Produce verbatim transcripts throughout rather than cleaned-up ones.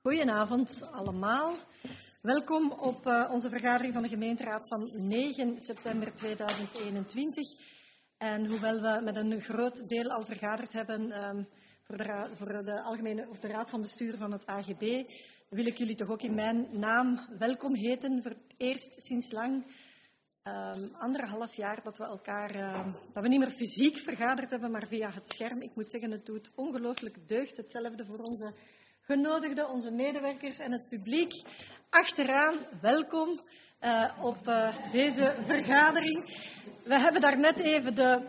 Goedenavond allemaal. Welkom op uh, onze vergadering van de gemeenteraad van negen september tweeduizend eenentwintig. En hoewel we met een groot deel al vergaderd hebben um, voor, de, voor de, algemene, of de raad van bestuur van het A G B, wil ik jullie toch ook in mijn naam welkom heten. Voor het eerst sinds lang, um, anderhalf jaar, dat we elkaar, uh, dat we niet meer fysiek vergaderd hebben, maar via het scherm. Ik moet zeggen, het doet ongelooflijk deugd. Hetzelfde voor onze genodigden, onze medewerkers en het publiek. Achteraan, welkom uh, op uh, deze vergadering. We hebben daarnet even de,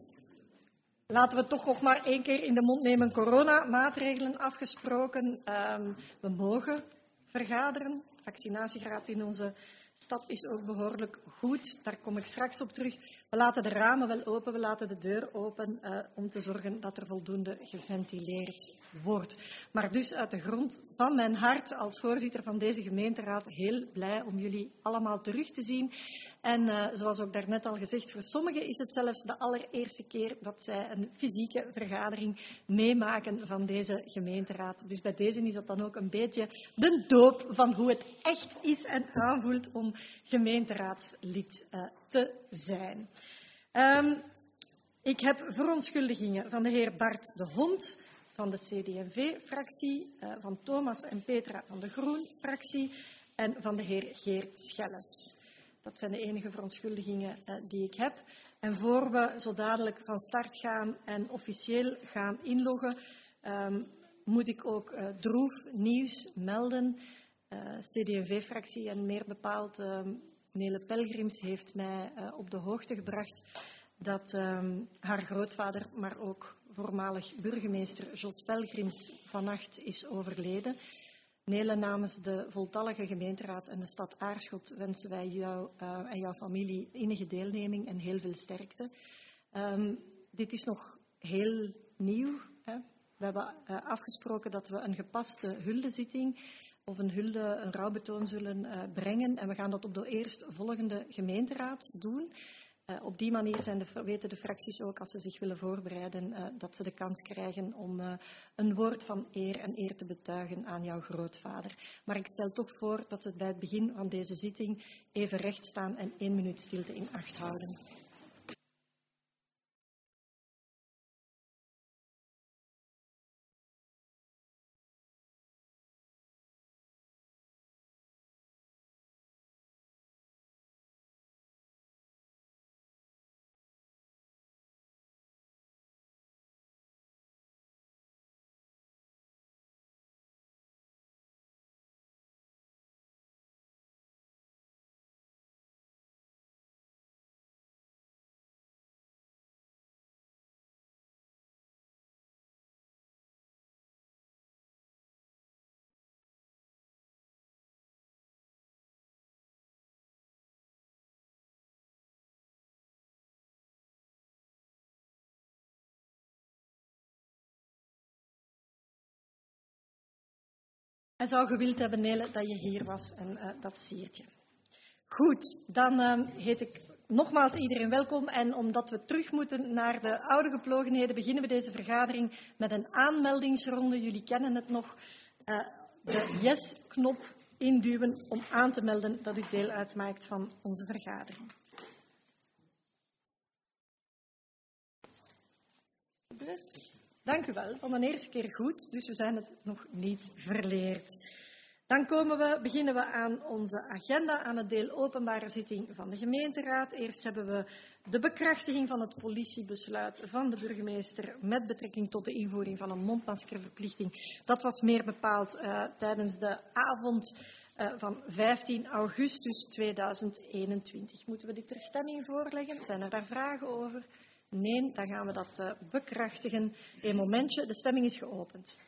laten we toch nog maar één keer in de mond nemen, coronamaatregelen afgesproken. Um, we mogen vergaderen. De vaccinatiegraad in onze stad is ook behoorlijk goed. Daar kom ik straks op terug. We laten de ramen wel open, we laten de deur open uh, om te zorgen dat er voldoende geventileerd wordt. Maar dus uit de grond van mijn hart als voorzitter van deze gemeenteraad heel blij om jullie allemaal terug te zien. En uh, zoals ook daarnet al gezegd, voor sommigen is het zelfs de allereerste keer dat zij een fysieke vergadering meemaken van deze gemeenteraad. Dus bij deze is dat dan ook een beetje de doop van hoe het echt is en aanvoelt om gemeenteraadslid uh, te zijn. Um, ik heb verontschuldigingen van de heer Bart de Hond van de C D en V-fractie, uh, van Thomas en Petra van de Groen-fractie en van de heer Geert Schelles. Dat zijn de enige verontschuldigingen uh, die ik heb. En voor we zo dadelijk van start gaan en officieel gaan inloggen, um, moet ik ook uh, droef nieuws melden. Uh, C D en V-fractie en meer bepaald uh, Nele Pelgrims heeft mij uh, op de hoogte gebracht dat um, haar grootvader, maar ook voormalig burgemeester Jos Pelgrims vannacht is overleden. Nele, namens de voltallige gemeenteraad en de stad Aarschot wensen wij jou uh, en jouw familie innige deelneming en heel veel sterkte. Um, dit is nog heel nieuw. Hè. We hebben uh, afgesproken dat we een gepaste huldezitting of een hulde, een rouwbetoon zullen uh, brengen. En we gaan dat op de eerstvolgende gemeenteraad doen. Uh, op die manier zijn de, weten de fracties ook, als ze zich willen voorbereiden, uh, dat ze de kans krijgen om uh, een woord van eer en eer te betuigen aan jouw grootvader. Maar ik stel toch voor dat we bij het begin van deze zitting even recht staan en één minuut stilte in acht houden. Hij zou gewild hebben, Nele, dat je hier was en uh, dat siert je. Goed, dan uh, heet ik nogmaals iedereen welkom. En omdat we terug moeten naar de oude geplogenheden, beginnen we deze vergadering met een aanmeldingsronde. Jullie kennen het nog. Uh, de yes-knop induwen om aan te melden dat u deel uitmaakt van onze vergadering. Dank u wel. Van de eerste keer goed, dus we zijn het nog niet verleerd. Dan komen we, beginnen we aan onze agenda, aan het deel openbare zitting van de gemeenteraad. Eerst hebben we de bekrachtiging van het politiebesluit van de burgemeester met betrekking tot de invoering van een mondmaskerverplichting. Dat was meer bepaald uh, tijdens de avond uh, van vijftien augustus tweeduizend eenentwintig. Moeten we dit ter stemming voorleggen? Zijn er daar vragen over? Nee, dan gaan we dat uh, bekrachtigen. Een momentje, de stemming is geopend.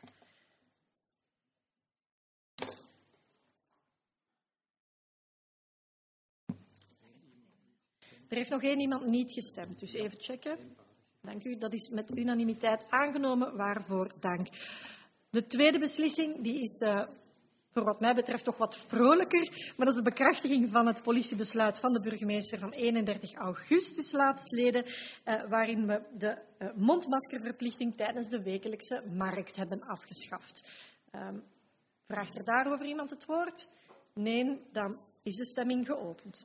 Er heeft nog één iemand niet gestemd, dus even checken. Dank u, dat is met unanimiteit aangenomen, waarvoor dank. De tweede beslissing die is uh, voor wat mij betreft toch wat vrolijker, maar dat is de bekrachtiging van het politiebesluit van de burgemeester van eenendertig augustus laatstleden, uh, waarin we de uh, mondmaskerverplichting tijdens de wekelijkse markt hebben afgeschaft. Um, Vraagt er daarover iemand het woord? Nee, dan is de stemming geopend.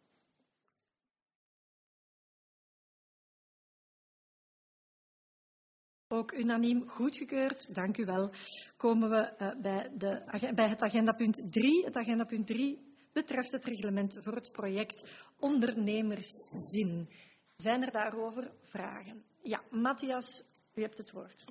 Ook unaniem goedgekeurd, dank u wel. Komen we uh, bij, de, bij het agendapunt drie. Het agendapunt drie betreft het reglement voor het project Ondernemerszin. Zijn er daarover vragen? Ja, Matthias, u hebt het woord.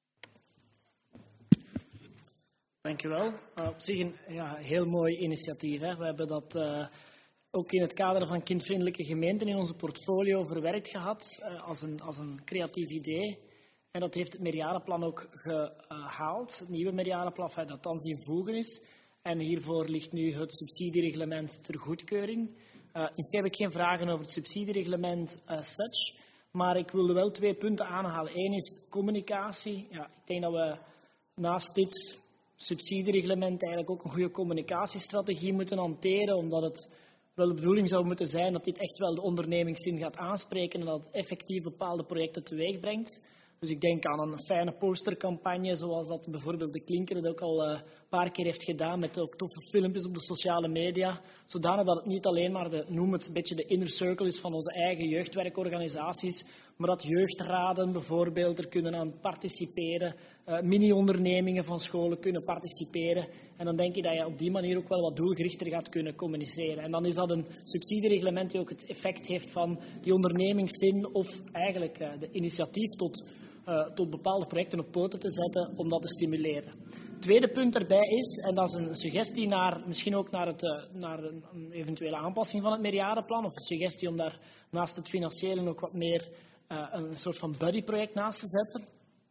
Dank u wel. Uh, op zich een ja, heel mooi initiatief. Hè. We hebben dat uh, ook in het kader van kindvriendelijke gemeenten in onze portfolio verwerkt gehad uh, als, een, als een creatief idee. En dat heeft het meerjarenplan ook gehaald. Het nieuwe meerjarenplan dat thans in voegen is. En hiervoor ligt nu het subsidiereglement ter goedkeuring. Uh, in C heb ik geen vragen over het subsidiereglement as such. Maar ik wilde wel twee punten aanhalen. Eén is communicatie. Ja, ik denk dat we naast dit subsidiereglement eigenlijk ook een goede communicatiestrategie moeten hanteren. Omdat het wel de bedoeling zou moeten zijn dat dit echt wel de ondernemingszin gaat aanspreken. En dat het effectief bepaalde projecten teweeg brengt. Dus ik denk aan een fijne postercampagne, zoals dat bijvoorbeeld de Klinker het ook al een paar keer heeft gedaan, met ook toffe filmpjes op de sociale media. Zodanig dat het niet alleen maar, de, noem het een beetje de inner circle is van onze eigen jeugdwerkorganisaties, maar dat jeugdraden bijvoorbeeld er kunnen aan participeren, uh, mini-ondernemingen van scholen kunnen participeren. En dan denk ik dat je op die manier ook wel wat doelgerichter gaat kunnen communiceren. En dan is dat een subsidiereglement die ook het effect heeft van die ondernemingszin of eigenlijk uh, de initiatief tot Uh, tot bepaalde projecten op poten te zetten om dat te stimuleren. Het tweede punt daarbij is, en dat is een suggestie naar, misschien ook naar, het, uh, naar een, een eventuele aanpassing van het meerjarenplan, of een suggestie om daar naast het financiële ook wat meer uh, een soort van buddyproject naast te zetten,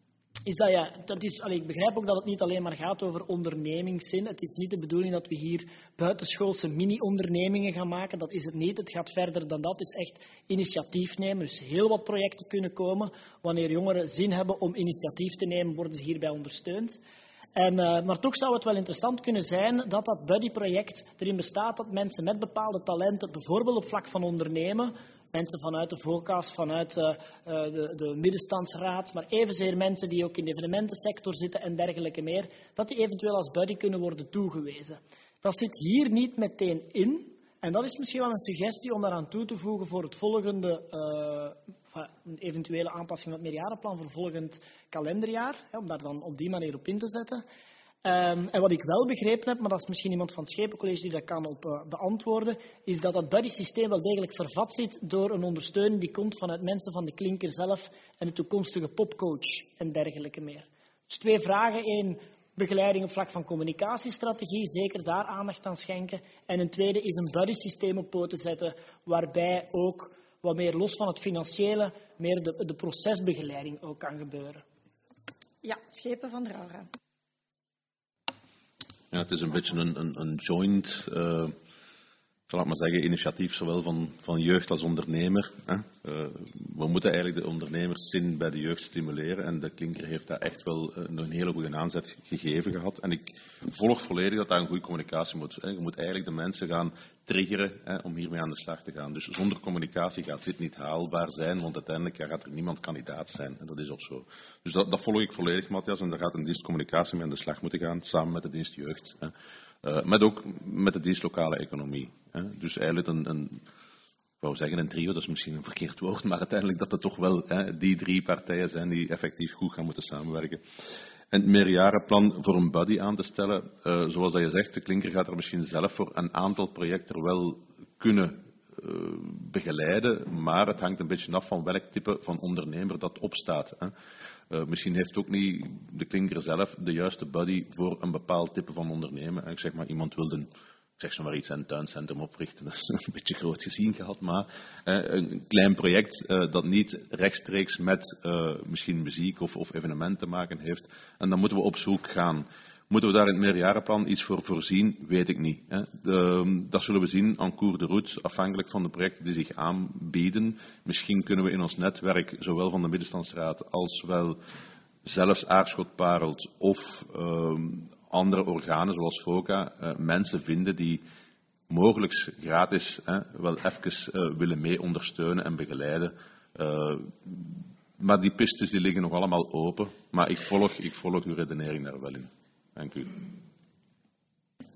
is dat ja, dat is, allee, ik begrijp ook dat het niet alleen maar gaat over ondernemingszin. Het is niet de bedoeling dat we hier buitenschoolse mini-ondernemingen gaan maken. Dat is het niet. Het gaat verder dan dat. Het is echt initiatief nemen. Dus heel wat projecten kunnen komen. Wanneer jongeren zin hebben om initiatief te nemen, worden ze hierbij ondersteund. En, uh, maar toch zou het wel interessant kunnen zijn dat dat buddy-project erin bestaat dat mensen met bepaalde talenten, bijvoorbeeld op vlak van ondernemen, mensen vanuit de VOCA's, vanuit uh, de, de middenstandsraad, maar evenzeer mensen die ook in de evenementensector zitten en dergelijke meer, dat die eventueel als buddy kunnen worden toegewezen. Dat zit hier niet meteen in. En dat is misschien wel een suggestie om daaraan toe te voegen voor het volgende, uh, een eventuele aanpassing van het meerjarenplan voor volgend kalenderjaar, hè, om daar dan op die manier op in te zetten. Um, en wat ik wel begrepen heb, maar dat is misschien iemand van het Schepencollege die dat kan op uh, beantwoorden, is dat dat buddy-systeem wel degelijk vervat zit door een ondersteuning die komt vanuit mensen van de Klinker zelf en de toekomstige popcoach en dergelijke meer. Dus twee vragen. Eén, begeleiding op vlak van communicatiestrategie, zeker daar aandacht aan schenken. En een tweede is een buddy-systeem op poten zetten, waarbij ook wat meer los van het financiële, meer de, de procesbegeleiding ook kan gebeuren. Ja, Schepen van Raura. Ja, het is een beetje een, een, een joint, uh, zal ik maar zeggen, initiatief, zowel van, van jeugd als ondernemer. Hè. Uh, we moeten eigenlijk de ondernemerszin bij de jeugd stimuleren en de Klinker heeft daar echt wel uh, een hele goede aanzet gegeven gehad. En ik volg volledig dat daar een goede communicatie moet. Hè. Je moet eigenlijk de mensen gaan triggeren hè, om hiermee aan de slag te gaan. Dus zonder communicatie gaat dit niet haalbaar zijn, want uiteindelijk gaat er niemand kandidaat zijn. En dat is ook zo. Dus dat, dat volg ik volledig, Matthias. En daar gaat een dienst communicatie mee aan de slag moeten gaan, samen met de dienst jeugd. Hè. Uh, met ook met de dienst lokale economie. Hè. Dus eigenlijk een, een, ik wou zeggen een trio, dat is misschien een verkeerd woord, maar uiteindelijk dat er toch wel hè, die drie partijen zijn die effectief goed gaan moeten samenwerken. En het meerjarenplan voor een buddy aan te stellen, uh, zoals dat je zegt, de Klinker gaat er misschien zelf voor een aantal projecten wel kunnen uh, begeleiden, maar het hangt een beetje af van welk type van ondernemer dat opstaat. Hè. Uh, misschien heeft ook niet de Klinker zelf de juiste buddy voor een bepaald type van ondernemer. Ik zeg maar, iemand wil een, ik zeg zo maar iets, een tuincentrum oprichten, dat is een beetje groot gezien gehad, maar uh, een klein project uh, dat niet rechtstreeks met uh, misschien muziek of, of evenementen te maken heeft. En dan moeten we op zoek gaan. Moeten we daar in het meerjarenplan iets voor voorzien? Weet ik niet. Hè. De, dat zullen we zien en cours de route, afhankelijk van de projecten die zich aanbieden. Misschien kunnen we in ons netwerk, zowel van de Middenstandsraad als wel zelfs Aarschot Parelt of uh, andere organen zoals FOCA, uh, mensen vinden die mogelijk gratis hè, wel even uh, willen mee ondersteunen en begeleiden. Uh, maar die pistes die liggen nog allemaal open. Maar ik volg, ik volg uw redenering daar wel in. Dank u.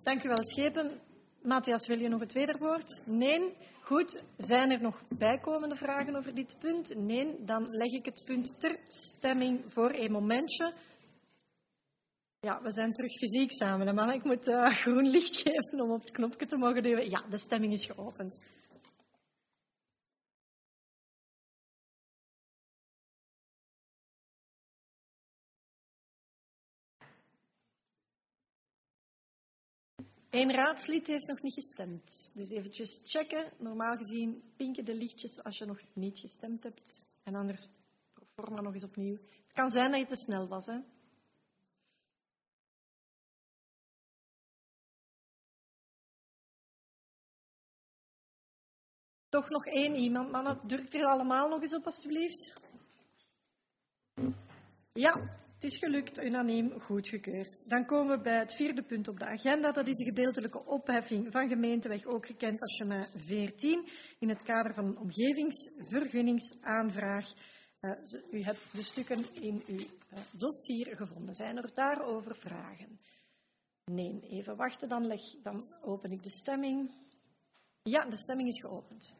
Dank u wel, Schepen. Matthias, wil je nog het wederwoord? Nee? Goed. Zijn er nog bijkomende vragen over dit punt? Nee? Dan leg ik het punt ter stemming voor een momentje. Ja, we zijn terug fysiek samen. Maar ik moet uh, groen licht geven om op het knopje te mogen duwen. Ja, de stemming is geopend. Eén raadslid heeft nog niet gestemd. Dus eventjes checken. Normaal gezien pinken de lichtjes als je nog niet gestemd hebt. En anders proforma nog eens opnieuw. Het kan zijn dat je te snel was, hè? Toch nog één iemand, mannen. Drukt er allemaal nog eens op, alstublieft. Ja, het is gelukt. Unaniem goedgekeurd. Dan komen we bij het vierde punt op de agenda. Dat is de gedeeltelijke opheffing van gemeenteweg, ook gekend als chemin veertien, in het kader van een omgevingsvergunningsaanvraag. Uh, u hebt de stukken in uw uh, dossier gevonden. Zijn er daarover vragen? Nee, even wachten, dan, leg, dan open ik de stemming. Ja, de stemming is geopend.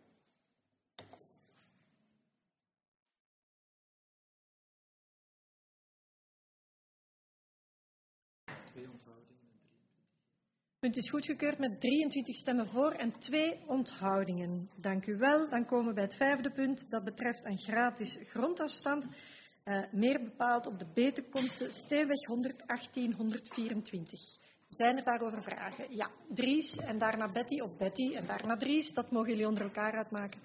Het punt is goedgekeurd met drieëntwintig stemmen voor en twee onthoudingen. Dank u wel. Dan komen we bij het vijfde punt. Dat betreft een gratis grondafstand. Uh, meer bepaald op de Betekomse Steenweg honderdachttien honderdvierentwintig. Zijn er daarover vragen? Ja, Dries en daarna Betty of Betty en daarna Dries. Dat mogen jullie onder elkaar uitmaken.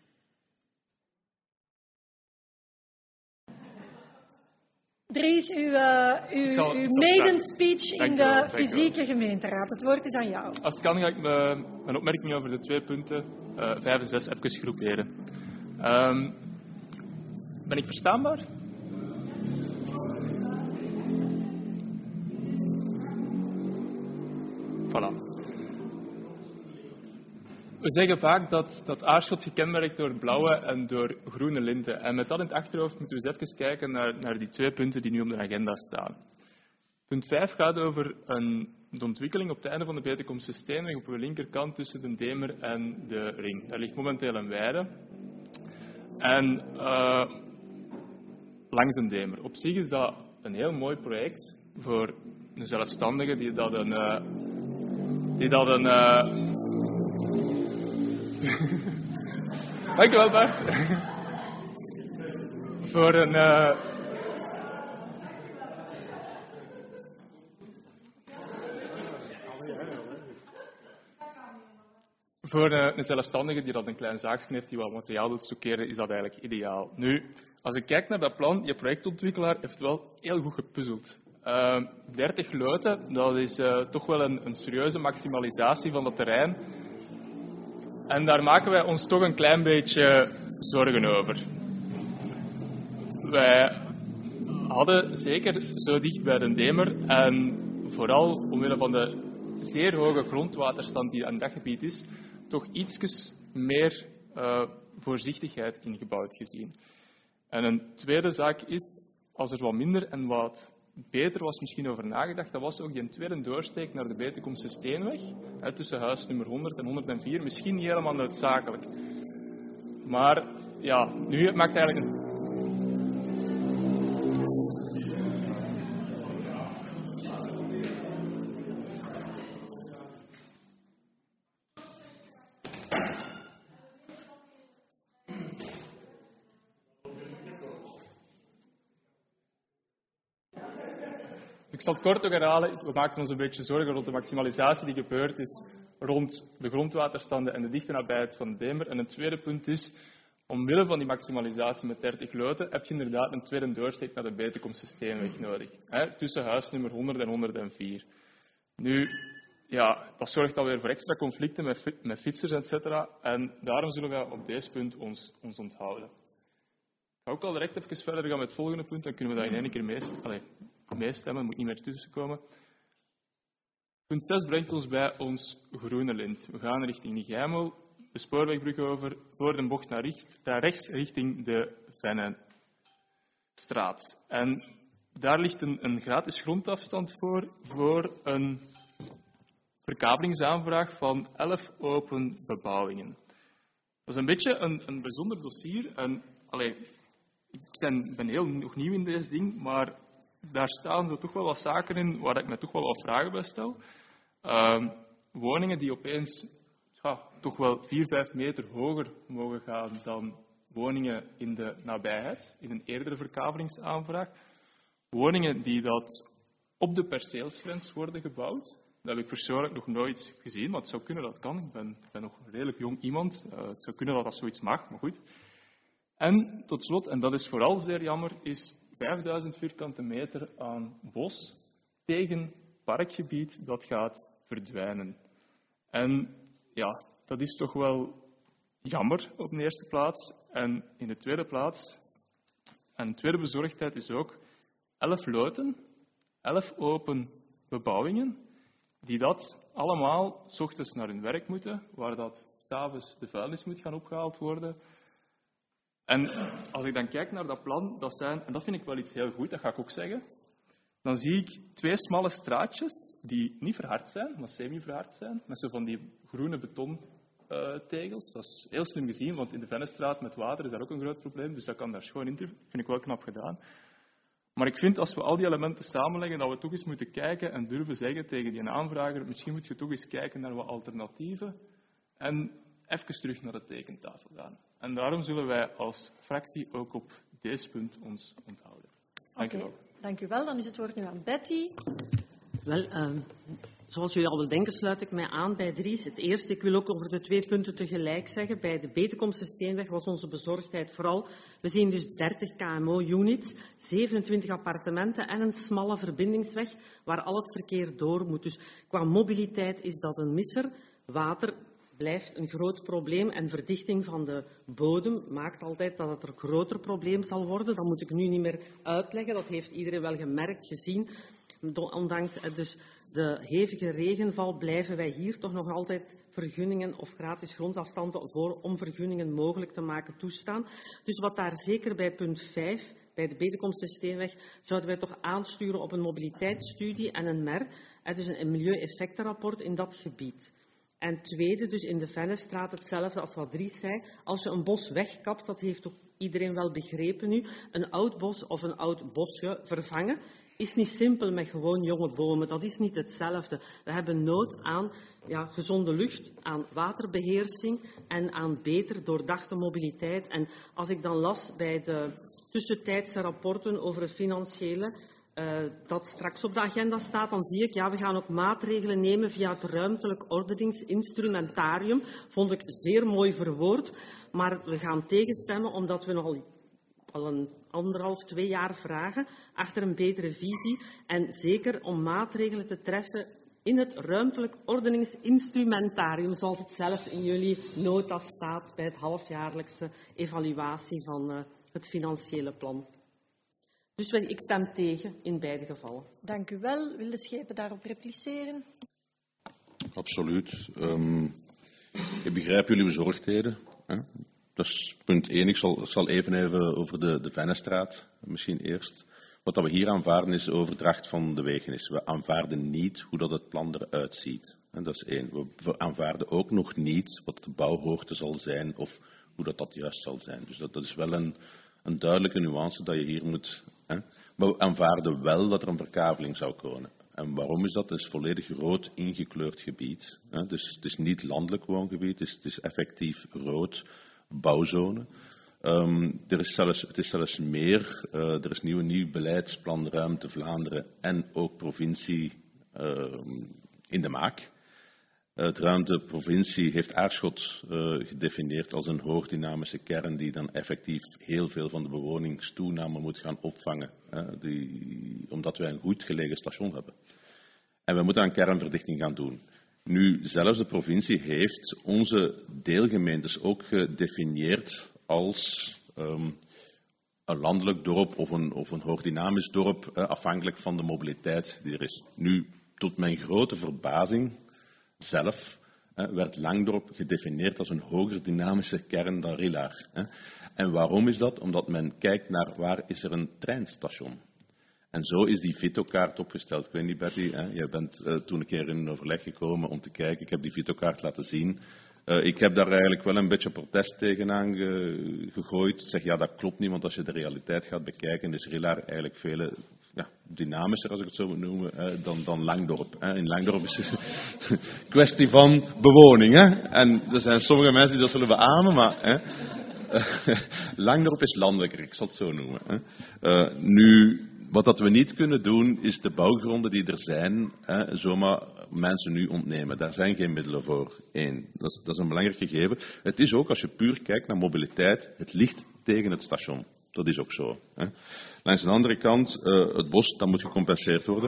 Dries, uw, uh, uw, zal, uw maiden speech in de fysieke gemeenteraad. Het woord is aan jou. Als het kan, ga ik me, mijn opmerking over de twee punten, uh, vijf en zes, even groeperen. Um, ben ik verstaanbaar? Voilà. We zeggen vaak dat, dat Aarschot gekenmerkt door blauwe en door groene linten. En met dat in het achterhoofd moeten we eens even kijken naar, naar die twee punten die nu op de agenda staan. Punt vijf gaat over een, de ontwikkeling op het einde van de Betekomse Steenweg op de linkerkant tussen de Demer en de Ring. Daar ligt momenteel een weide. En uh, langs een Demer. Op zich is dat een heel mooi project voor een zelfstandige die dat een... Uh, die dat een uh, Dankjewel, Bart. Voor een... Uh... Voor uh, een zelfstandige die dat een klein zaakje heeft, die wat materiaal doet stockeren, is dat eigenlijk ideaal. Nu, als ik kijk naar dat plan, je projectontwikkelaar heeft wel heel goed gepuzzeld. Uh, dertig loten, dat is uh, toch wel een, een serieuze maximalisatie van het terrein. En daar maken wij ons toch een klein beetje zorgen over. Wij hadden zeker zo dicht bij de Demer en vooral omwille van de zeer hoge grondwaterstand die aan dat gebied is, toch ietsjes meer uh, voorzichtigheid ingebouwd gezien. En een tweede zaak is, als er wat minder en wat beter was misschien over nagedacht, dat was ook die tweede doorsteek naar de Betekomse Steenweg, hè, tussen huis nummer honderd en honderdvier, misschien niet helemaal noodzakelijk. Maar ja, nu maakt eigenlijk een... Ik zal het kort ook herhalen. We maakten ons een beetje zorgen rond de maximalisatie die gebeurd is rond de grondwaterstanden en de dichte nabijheid van de Demer. En een tweede punt is, omwille van die maximalisatie met dertig loten, heb je inderdaad een tweede doorsteek naar de Betekomse Steenweg nodig. Hè, tussen huis nummer honderd en honderdvier. Nu, ja, dat zorgt alweer voor extra conflicten met, met fietsers, et cetera. En daarom zullen wij op deze punt ons, ons onthouden. Ik ga ook al direct even verder gaan met het volgende punt, dan kunnen we dat in één keer meest, allez, meestemmen, moet niet meer tussenkomen. Punt zes brengt ons bij ons groene lint. We gaan richting Nigheimel, de spoorwegbrug over, voor de bocht naar, richt, naar rechts richting de Vennenstraat. En daar ligt een, een gratis grondafstand voor, voor een verkavelingsaanvraag van elf open bebouwingen. Dat is een beetje een, een bijzonder dossier. En, allee, ik zijn, ben heel nog nieuw in deze ding, maar daar staan zo toch wel wat zaken in waar ik me toch wel wat vragen bij stel. Uh, woningen die opeens ja, toch wel vier, vijf meter hoger mogen gaan dan woningen in de nabijheid, in een eerdere verkavelingsaanvraag. Woningen die dat op de perceelsgrens worden gebouwd. Dat heb ik persoonlijk nog nooit gezien, maar het zou kunnen dat het kan. Ik ben, ik ben nog een redelijk jong iemand. Uh, het zou kunnen dat dat zoiets mag, maar goed. En tot slot, en dat is vooral zeer jammer, is vijfduizend vierkante meter aan bos tegen parkgebied dat gaat verdwijnen. En ja, dat is toch wel jammer op de eerste plaats. En in de tweede plaats, en de tweede bezorgdheid is ook elf loten, elf open bebouwingen, die dat allemaal 's ochtends naar hun werk moeten, waar dat 's avonds de vuilnis moet gaan opgehaald worden. En als ik dan kijk naar dat plan, dat zijn, en dat vind ik wel iets heel goed, dat ga ik ook zeggen, dan zie ik twee smalle straatjes die niet verhard zijn, maar semi-verhard zijn, met zo van die groene betontegels. Uh, dat is heel slim gezien, want in de Vennestraat met water is dat ook een groot probleem, dus dat kan daar schoon in. Vind ik wel knap gedaan. Maar ik vind, als we al die elementen samenleggen, dat we toch eens moeten kijken en durven zeggen tegen die aanvrager, misschien moet je toch eens kijken naar wat alternatieven en even terug naar de tekentafel gaan. En daarom zullen wij als fractie ook op deze punt ons onthouden. Dank u wel. Okay, dank u wel. Dan is het woord nu aan Betty. Wel, uh, zoals jullie al wel denken, sluit ik mij aan bij Dries. Het eerste, ik wil ook over de twee punten tegelijk zeggen. Bij de Betekomse Steenweg was onze bezorgdheid vooral. We zien dus dertig K M O-units, zevenentwintig appartementen en een smalle verbindingsweg waar al het verkeer door moet. Dus qua mobiliteit is dat een misser. Water blijft een groot probleem en verdichting van de bodem maakt altijd dat het een groter probleem zal worden. Dat moet ik nu niet meer uitleggen, dat heeft iedereen wel gemerkt, gezien. Ondanks dus de hevige regenval blijven wij hier toch nog altijd vergunningen of gratis grondafstanden voor om vergunningen mogelijk te maken toestaan. Dus wat daar zeker bij punt vijf, bij de Betekomse Steenweg, zouden wij toch aansturen op een mobiliteitsstudie en een M E R, dus een milieueffectenrapport in dat gebied. En tweede, dus in de Vennestraat hetzelfde als wat Dries zei. Als je een bos wegkapt, dat heeft ook iedereen wel begrepen nu, een oud bos of een oud bosje vervangen, is niet simpel met gewoon jonge bomen. Dat is niet hetzelfde. We hebben nood aan ja, gezonde lucht, aan waterbeheersing en aan beter doordachte mobiliteit. En als ik dan las bij de tussentijdse rapporten over het financiële, Uh, dat straks op de agenda staat, dan zie ik, ja, we gaan ook maatregelen nemen via het ruimtelijk ordeningsinstrumentarium. Vond ik zeer mooi verwoord, maar we gaan tegenstemmen omdat we nogal al een anderhalf, twee jaar vragen achter een betere visie en zeker om maatregelen te treffen in het ruimtelijk ordeningsinstrumentarium, zoals het zelf in jullie nota staat bij het halfjaarlijkse evaluatie van uh, het financiële plan. Dus ik stem tegen in beide gevallen. Dank u wel. Wil de Schepen daarop repliceren? Absoluut. Um, ik begrijp jullie bezorgdheden. Hè? Dat is punt één. Ik zal, zal even, even over de, de Vennestraat misschien eerst. Wat we hier aanvaarden is de overdracht van de wegenis. We aanvaarden niet hoe dat het plan eruit ziet. En dat is één. We, we aanvaarden ook nog niet wat de bouwhoogte zal zijn of hoe dat, dat juist zal zijn. Dus dat, dat is wel een, een duidelijke nuance dat je hier moet... Hè? Maar we aanvaarden wel dat er een verkaveling zou komen. En waarom is dat? Het is volledig rood ingekleurd gebied. Hè? Dus het is niet landelijk woongebied, het is, het is effectief rood bouwzone. Um, er is zelfs, het is zelfs meer, uh, er is nieuw, een nieuw beleidsplan Ruimte Vlaanderen en ook provincie uh, in de maak. Uh, het Ruimte Provincie heeft Aarschot uh, gedefinieerd als een hoogdynamische kern die dan effectief heel veel van de bewoningstoename moet gaan opvangen, uh, die, omdat wij een goed gelegen station hebben. En we moeten aan kernverdichting gaan doen. Nu, zelfs de provincie heeft onze deelgemeentes ook gedefinieerd als um, een landelijk dorp of een, of een hoogdynamisch dorp, uh, afhankelijk van de mobiliteit die er is. Nu, tot mijn grote verbazing zelf uh, werd Langdorp gedefinieerd als een hoger dynamische kern dan Rillaar. Uh. En waarom is dat? Omdat men kijkt naar waar is er een treinstation. En zo is die vetokaart opgesteld. Ik weet niet, Betty, hè? Jij bent uh, toen een keer in een overleg gekomen om te kijken. Ik heb die vetokaart laten zien. Uh, ik heb daar eigenlijk wel een beetje protest tegenaan ge, gegooid. Ik zeg, ja, dat klopt niet, want als je de realiteit gaat bekijken, is Rillard eigenlijk veel ja, dynamischer, als ik het zo moet noemen, hè, dan, dan Langdorp. Hè. In Langdorp is het een kwestie van bewoning. Hè. En er zijn sommige mensen die dat zullen beamen, maar hè, Langdorp is landelijker, ik zal het zo noemen. Hè. Uh, nu... Wat dat we niet kunnen doen, is de bouwgronden die er zijn, hè, zomaar mensen nu ontnemen. Daar zijn geen middelen voor. Eén, dat is, dat is een belangrijk gegeven. Het is ook, als je puur kijkt naar mobiliteit, het ligt tegen het station. Dat is ook zo. Hè. Langs de andere kant, uh, het bos, dat moet gecompenseerd worden.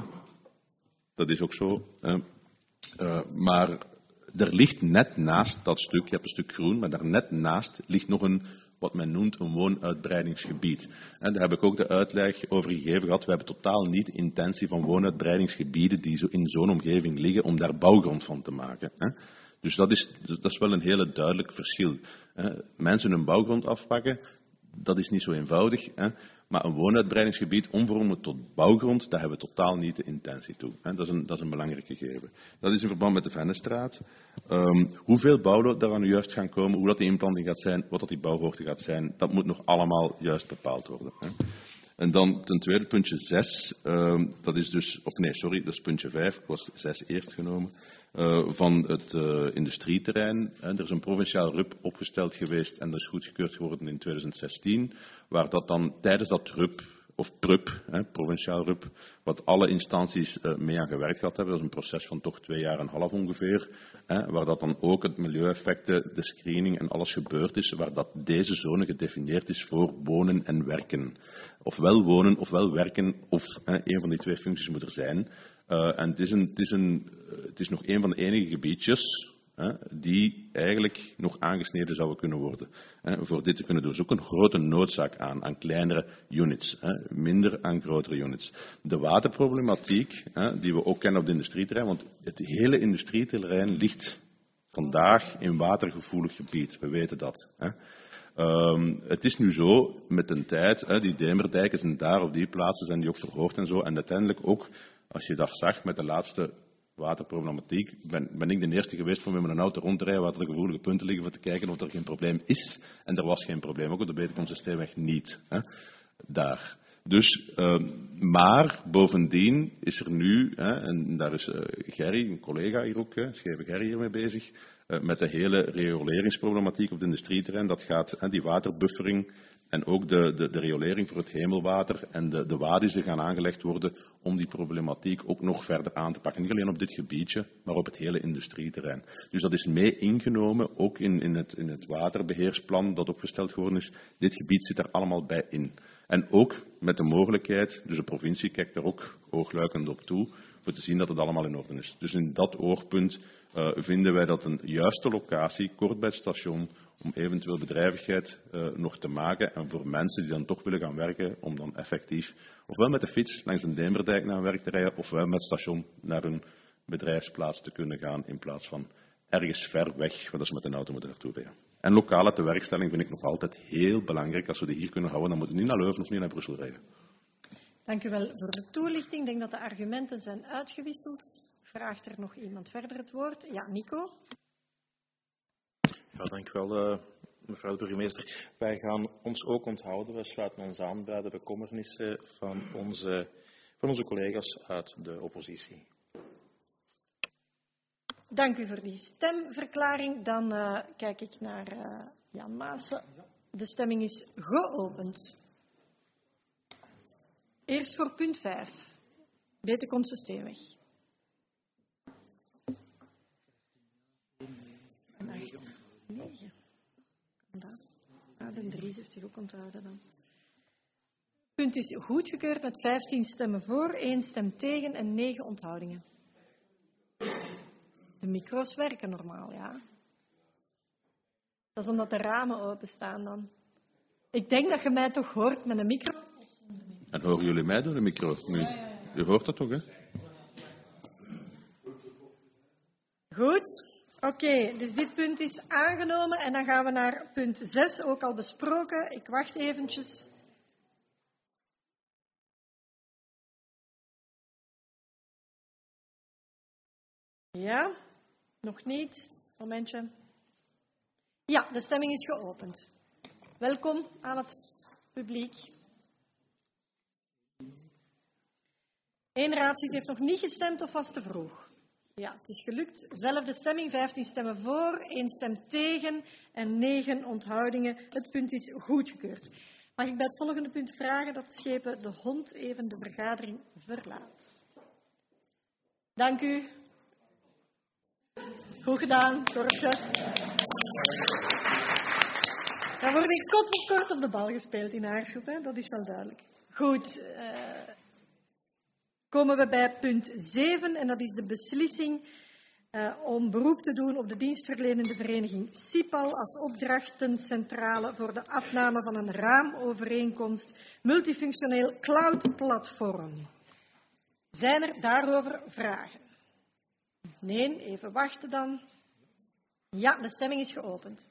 Dat is ook zo. Hè. Uh, maar er ligt net naast dat stuk, je hebt een stuk groen, maar daar net naast ligt nog een... wat men noemt een woonuitbreidingsgebied. En daar heb ik ook de uitleg over gegeven gehad. We hebben totaal niet de intentie van woonuitbreidingsgebieden die zo in zo'n omgeving liggen, om daar bouwgrond van te maken. Dus dat is, dat is wel een hele duidelijk verschil. Mensen hun bouwgrond afpakken, dat is niet zo eenvoudig. Maar een woonuitbreidingsgebied omvormen tot bouwgrond, daar hebben we totaal niet de intentie toe. Dat is een, dat is een belangrijk gegeven. Dat is in verband met de Vennestraat. Um, hoeveel bouwloten daar aan nu juist gaan komen, hoe dat die inplanting gaat zijn, wat dat die bouwhoogte gaat zijn, dat moet nog allemaal juist bepaald worden. Hè. En dan ten tweede puntje zes, um, dat is dus, of nee, sorry, dat is puntje vijf, ik was zes eerst genomen, uh, van het uh, industrieterrein. Hè. Er is een provinciaal R U P opgesteld geweest en dat is goedgekeurd geworden in twintig zestien, waar dat dan tijdens dat R U P, of P R U P, hè, provinciaal R U P, wat alle instanties uh, mee aan gewerkt gehad hebben. Dat is een proces van toch twee jaar en een half ongeveer, hè, waar dat dan ook het milieueffecten, de screening en alles gebeurd is, waar dat deze zone gedefinieerd is voor wonen en werken. Ofwel wonen, ofwel werken, of hè, een van die twee functies moet er zijn. Uh, en het is, een, het, is een, het is nog een van de enige gebiedjes hè, die eigenlijk nog aangesneden zouden kunnen worden. Hè, voor dit te kunnen doen. Er is ook een grote noodzaak aan, aan kleinere units, hè, minder aan grotere units. De waterproblematiek, hè, die we ook kennen op het industrieterrein, want het hele industrieterrein ligt vandaag in watergevoelig gebied. We weten dat. Hè. Um, het is nu zo, met een tijd, hè, die Demerdijken zijn daar op die plaatsen, zijn die ook verhoogd en zo. En uiteindelijk ook, als je dat zag met de laatste waterproblematiek, ben, ben ik de eerste geweest om met mijn auto rond te rijden waar er gevoelige punten liggen, voor te kijken of er geen probleem is. En er was geen probleem, ook op de Betekomst-Steenweg niet. Hè, daar. Dus, uh, maar bovendien is er nu, hè, en daar is uh, Gerry, een collega hier ook, hè, scheve Gerry hiermee bezig, uh, met de hele rioleringsproblematiek op het industrieterrein. Dat gaat, hè, die waterbuffering en ook de, de, de riolering voor het hemelwater en de, de wadis die gaan aangelegd worden om die problematiek ook nog verder aan te pakken. Niet alleen op dit gebiedje, maar op het hele industrieterrein. Dus dat is mee ingenomen, ook in, in, het, in het waterbeheersplan dat opgesteld geworden is. Dit gebied zit daar allemaal bij in. En ook met de mogelijkheid, dus de provincie kijkt daar ook oogluikend op toe, voor te zien dat het allemaal in orde is. Dus in dat oogpunt uh, vinden wij dat een juiste locatie, kort bij het station, om eventueel bedrijvigheid uh, nog te maken en voor mensen die dan toch willen gaan werken, om dan effectief ofwel met de fiets langs een Demerdijk naar hun werk te rijden, ofwel met het station naar hun bedrijfsplaats te kunnen gaan, in plaats van ergens ver weg, waar ze met een auto moeten naartoe rijden. En lokale tewerkstelling vind ik nog altijd heel belangrijk. Als we die hier kunnen houden, dan moeten we niet naar Leuven of niet naar Brussel rijden. Dank u wel voor de toelichting. Ik denk dat de argumenten zijn uitgewisseld. Vraagt er nog iemand verder het woord? Ja, Nico. Ja, dank u wel, uh, mevrouw de burgemeester. Wij gaan ons ook onthouden. We sluiten ons aan bij de bekommernissen van onze, van onze collega's uit de oppositie. Dank u voor die stemverklaring. Dan uh, kijk ik naar uh, Jan Maassen. De stemming is geopend. Eerst voor punt vijf. Betekomse Steenweg. En acht, negen. Ah, de drie heeft zich ook onthouden dan. Het punt is goedgekeurd met vijftien stemmen voor, één stem tegen en negen onthoudingen. De micro's werken normaal, ja. Dat is omdat de ramen openstaan dan. Ik denk dat je mij toch hoort met een micro. En horen jullie mij door de micro? Nu, je hoort dat toch, hè? Goed. Oké, okay, dus dit punt is aangenomen en dan gaan we naar punt zes, ook al besproken. Ik wacht eventjes. Ja? Nog niet? Momentje. Ja, de stemming is geopend. Welkom aan het publiek. Eén raadslid heeft nog niet gestemd of was te vroeg? Ja, het is gelukt. Zelfde stemming, vijftien stemmen voor, één stem tegen en negen onthoudingen. Het punt is goedgekeurd. Mag ik bij het volgende punt vragen dat Schepen de Hond even de vergadering verlaat? Dank u. Goed gedaan, Kortje. Dan wordt ik kort voor kort op de bal gespeeld in Aarschot, hè? Dat is wel duidelijk. Goed. Uh, komen we bij punt zeven en dat is de beslissing uh, om beroep te doen op de dienstverlenende vereniging SIPAL als opdrachtencentrale voor de afname van een raamovereenkomst multifunctioneel cloud-platform. Zijn er daarover vragen? Nee, even wachten dan. Ja, de stemming is geopend.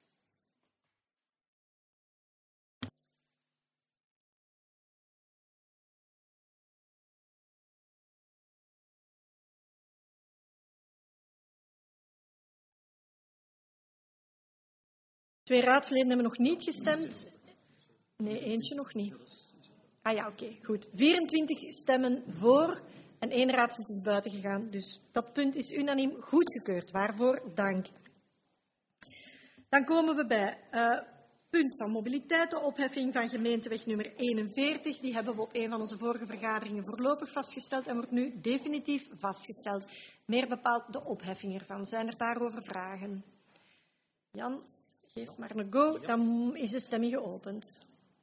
Twee raadsleden hebben nog niet gestemd. Nee, eentje nog niet. Ah ja, oké, okay, goed. vierentwintig stemmen voor en één raadslid is buiten gegaan. Dus dat punt is unaniem goedgekeurd. Waarvoor dank. Dan komen we bij uh, punt van mobiliteit, de opheffing van gemeenteweg nummer eenenveertig. Die hebben we op een van onze vorige vergaderingen voorlopig vastgesteld en wordt nu definitief vastgesteld. Meer bepaald de opheffing ervan. Zijn er daarover vragen? Jan? Geef maar een go, dan is de stemming geopend.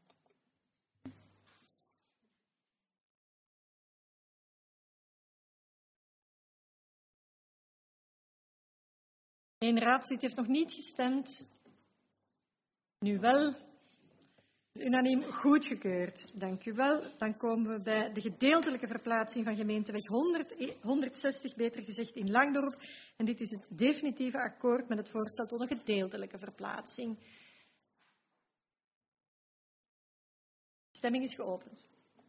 Eén raadslid heeft nog niet gestemd. Nu wel. Unaniem goedgekeurd. Dank u wel. Dan komen we bij de gedeeltelijke verplaatsing van gemeenteweg honderd, honderdzestig, beter gezegd in Langdorp. En dit is het definitieve akkoord met het voorstel tot een gedeeltelijke verplaatsing. De stemming is geopend.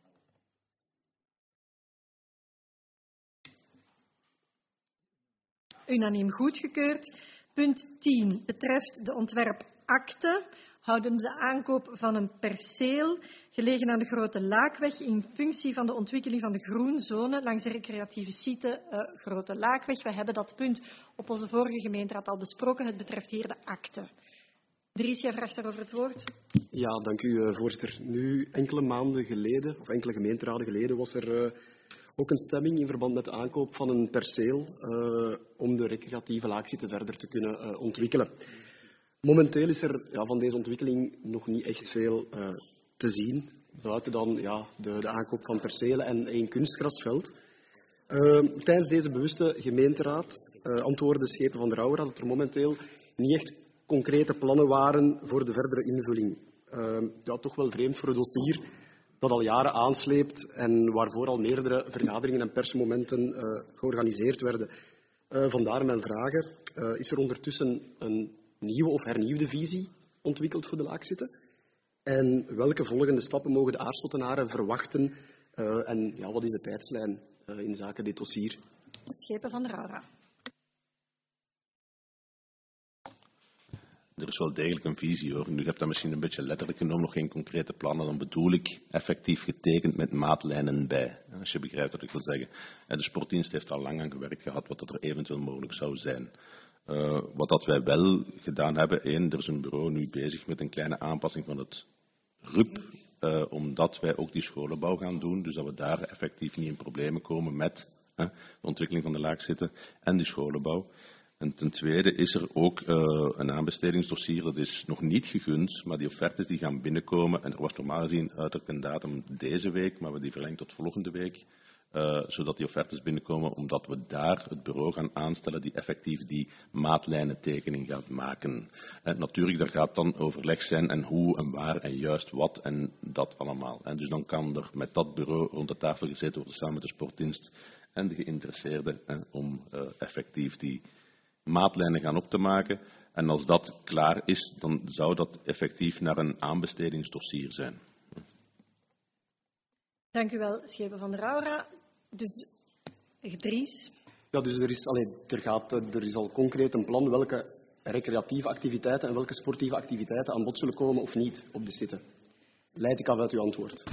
Unaniem goedgekeurd. Punt tien betreft de ontwerpakte, houdende de aankoop van een perceel gelegen aan de Grote Laakweg in functie van de ontwikkeling van de groenzone langs de recreatieve site uh, Grote Laakweg. We hebben dat punt op onze vorige gemeenteraad al besproken. Het betreft hier de akte. Dries, jij vraagt daarover het woord. Ja, dank u, voorzitter. Nu, enkele maanden geleden, of enkele gemeenteraden geleden, was er uh, ook een stemming in verband met de aankoop van een perceel uh, om de recreatieve laaksite verder te kunnen uh, ontwikkelen. Momenteel is er ja, van deze ontwikkeling nog niet echt veel uh, te zien, buiten dan ja, de, de aankoop van percelen en één kunstgrasveld. Uh, tijdens deze bewuste gemeenteraad uh, antwoordde Schepen van der Rauwera dat er momenteel niet echt concrete plannen waren voor de verdere invulling. Uh, ja, toch wel vreemd voor een dossier dat al jaren aansleept en waarvoor al meerdere vergaderingen en persmomenten uh, georganiseerd werden. Uh, vandaar mijn vragen. Uh, is er ondertussen een nieuwe of hernieuwde visie ontwikkeld voor de laaksite? En welke volgende stappen mogen de Aarschottenaren verwachten? Uh, en ja, wat is de tijdslijn uh, in zaken dit dossier? Schepen van der Rauwera. Er is wel degelijk een visie, hoor. Nu heb dat misschien een beetje letterlijk genomen, nog geen concrete plannen. Dan bedoel ik effectief getekend met maatlijnen bij. Als je begrijpt wat ik wil zeggen. De sportdienst heeft al lang aan gewerkt gehad wat er eventueel mogelijk zou zijn. Uh, wat dat wij wel gedaan hebben, één, er is een bureau nu bezig met een kleine aanpassing van het R U P, uh, omdat wij ook die scholenbouw gaan doen, dus dat we daar effectief niet in problemen komen met uh, de ontwikkeling van de laaksite en die scholenbouw. En ten tweede is er ook uh, een aanbestedingsdossier, dat is nog niet gegund, maar die offertes die gaan binnenkomen, en er was normaal gezien uiterlijk een datum deze week, maar we die verlengen tot volgende week, uh, zodat die offertes binnenkomen, omdat we daar het bureau gaan aanstellen die effectief die maatlijnentekening gaat maken. En natuurlijk, daar gaat dan overleg zijn en hoe en waar en juist wat en dat allemaal. En dus dan kan er met dat bureau rond de tafel gezeten worden samen met de sportdienst en de geïnteresseerden eh, om uh, effectief die maatlijnen gaan op te maken. En als dat klaar is, dan zou dat effectief naar een aanbestedingsdossier zijn. Dank u wel, Schepen van der Rauwera. Dus, Dries. Ja, dus er is, allee, er, gaat, er is al concreet een plan welke recreatieve activiteiten en welke sportieve activiteiten aan bod zullen komen of niet op de site. Leid ik af uit uw antwoord.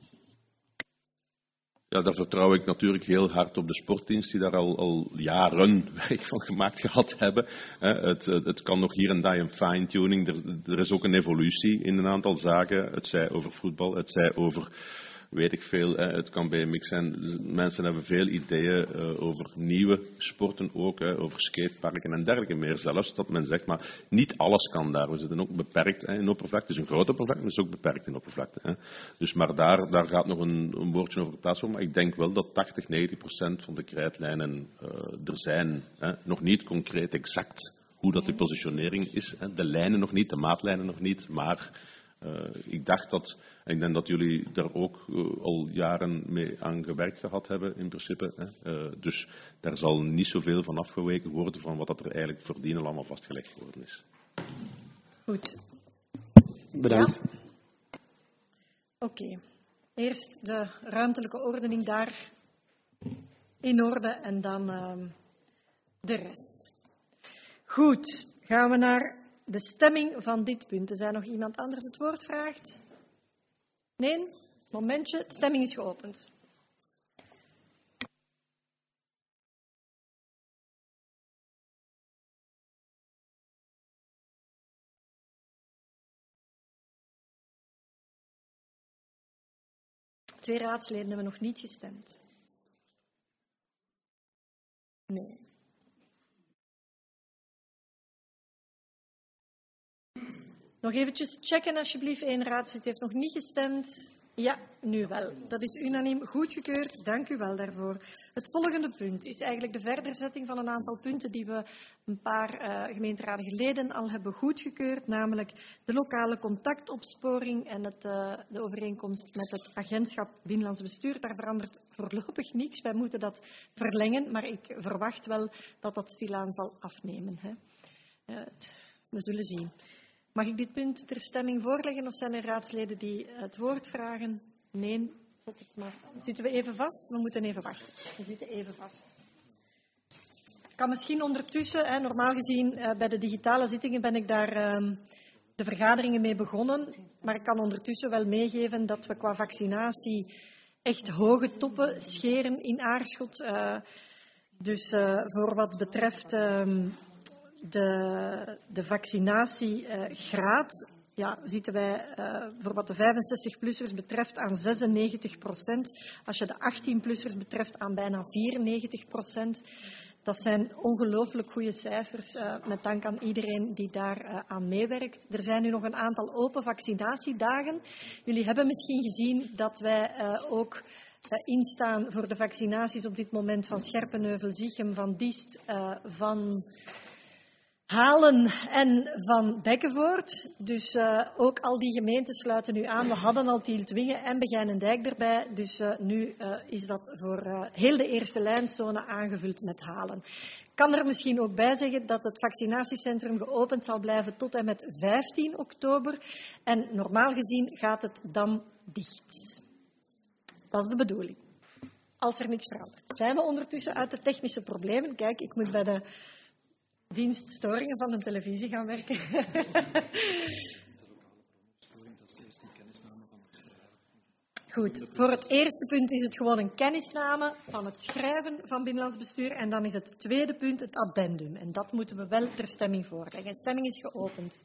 Ja, daar vertrouw ik natuurlijk heel hard op de sportdienst die daar al, al jaren werk van gemaakt gehad hebben. Het, het kan nog hier en daar een fine-tuning. Er, er is ook een evolutie in een aantal zaken. Het zij over voetbal, het zij over, weet ik veel, het kan bij mix zijn. Mensen hebben veel ideeën over nieuwe sporten ook, over skateparken en dergelijke meer zelfs. Dat men zegt, maar niet alles kan daar. We zitten ook beperkt in oppervlakte. Het is een grote oppervlakte, maar het is ook beperkt in oppervlakte. Dus maar daar, daar gaat nog een, een woordje over geplaatst worden. Maar ik denk wel dat tachtig, negentig procent van de krijtlijnen uh, er zijn. Hè. Nog niet concreet exact hoe dat de positionering is. Hè. De lijnen nog niet, de maatlijnen nog niet. Maar uh, ik dacht dat, en ik denk dat jullie daar ook uh, al jaren mee aan gewerkt gehad hebben in principe. Hè. Uh, dus daar zal niet zoveel van afgeweken worden van wat dat er eigenlijk voordien allemaal vastgelegd geworden is. Goed. Bedankt. Ja. Oké. Okay. Eerst de ruimtelijke ordening daar in orde en dan uh, de rest. Goed, gaan we naar de stemming van dit punt. Er zijn nog iemand anders het woord vraagt? Nee? Momentje, de stemming is geopend. Twee raadsleden hebben nog niet gestemd. Nee. Nog eventjes checken alsjeblieft. Eén raadslid heeft nog niet gestemd. Ja, nu wel. Dat is unaniem goedgekeurd. Dank u wel daarvoor. Het volgende punt is eigenlijk de verderzetting van een aantal punten die we een paar uh, gemeenteraden geleden al hebben goedgekeurd, namelijk de lokale contactopsporing en het, uh, de overeenkomst met het agentschap Binnenlands Bestuur. Daar verandert voorlopig niets. Wij moeten dat verlengen, maar ik verwacht wel dat dat stilaan zal afnemen. Hè. Uh, we zullen zien. Mag ik dit punt ter stemming voorleggen of zijn er raadsleden die het woord vragen? Nee, zet het maar. Zitten we even vast? We moeten even wachten. We zitten even vast. Ik kan misschien ondertussen, hè, normaal gezien uh, bij de digitale zittingen ben ik daar uh, de vergaderingen mee begonnen, maar ik kan ondertussen wel meegeven dat we qua vaccinatie echt hoge toppen scheren in Aarschot. Uh, dus uh, voor wat betreft Uh, De, de vaccinatiegraad ja, zitten wij uh, voor wat de vijfenzestig-plussers betreft aan zesennegentig procent. Als je de achttien-plussers betreft aan bijna vierennegentig procent. Dat zijn ongelooflijk goede cijfers, uh, met dank aan iedereen die daar uh, aan meewerkt. Er zijn nu nog een aantal open vaccinatiedagen. Jullie hebben misschien gezien dat wij uh, ook uh, instaan voor de vaccinaties op dit moment van Scherpenheuvel, Ziegem, van Diest, uh, van Halen en van Bekkenvoort. Dus uh, ook al die gemeenten sluiten nu aan. We hadden al Tielt-Wingen en Begijnendijk erbij. Dus uh, nu uh, is dat voor uh, heel de eerste lijnzone aangevuld met Halen. Ik kan er misschien ook bij zeggen dat het vaccinatiecentrum geopend zal blijven tot en met vijftien oktober. En normaal gezien gaat het dan dicht. Dat is de bedoeling. Als er niks verandert. Zijn we ondertussen uit de technische problemen? Kijk, ik moet bij de dienststoringen van de televisie gaan werken. Goed, voor het eerste punt is het gewoon een kennisname van het schrijven van Binnenlands Bestuur en dan is het tweede punt het addendum. En dat moeten we wel ter stemming voorleggen. De stemming is geopend.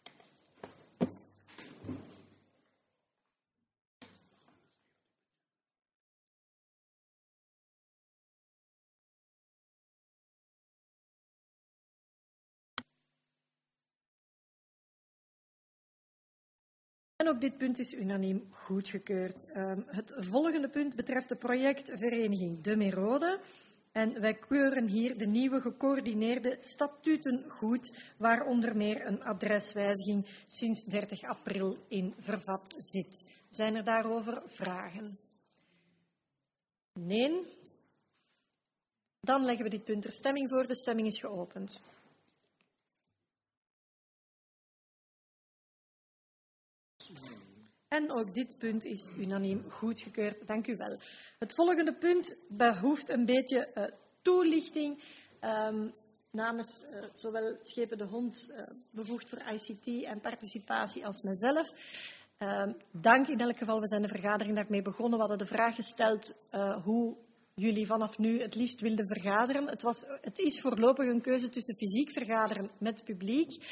En ook dit punt is unaniem goedgekeurd. Um, het volgende punt betreft de projectvereniging De Merode. En wij keuren hier de nieuwe gecoördineerde statuten goed, waar onder meer een adreswijziging sinds dertig april in vervat zit. Zijn er daarover vragen? Nee? Dan leggen we dit punt ter stemming voor. De stemming is geopend. En ook dit punt is unaniem goedgekeurd. Dank u wel. Het volgende punt behoeft een beetje uh, toelichting um, namens uh, zowel Schepen de Hond, uh, bevoegd voor I C T en participatie, als mijzelf. Uh, dank in elk geval. We zijn de vergadering daarmee begonnen. We hadden de vraag gesteld uh, hoe jullie vanaf nu het liefst wilden vergaderen. Het, was, het is voorlopig een keuze tussen fysiek vergaderen met publiek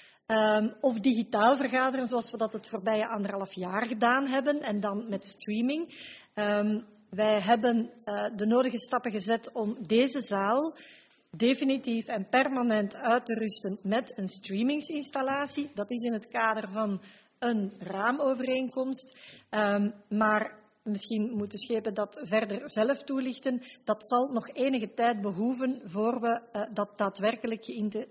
um, of digitaal vergaderen, zoals we dat het voorbije anderhalf jaar gedaan hebben, en dan met streaming. Um, wij hebben uh, de nodige stappen gezet om deze zaal definitief en permanent uit te rusten met een streamingsinstallatie. Dat is in het kader van een raamovereenkomst. Um, maar misschien moeten Schepen dat verder zelf toelichten. Dat zal nog enige tijd behoeven voor we uh, dat daadwerkelijk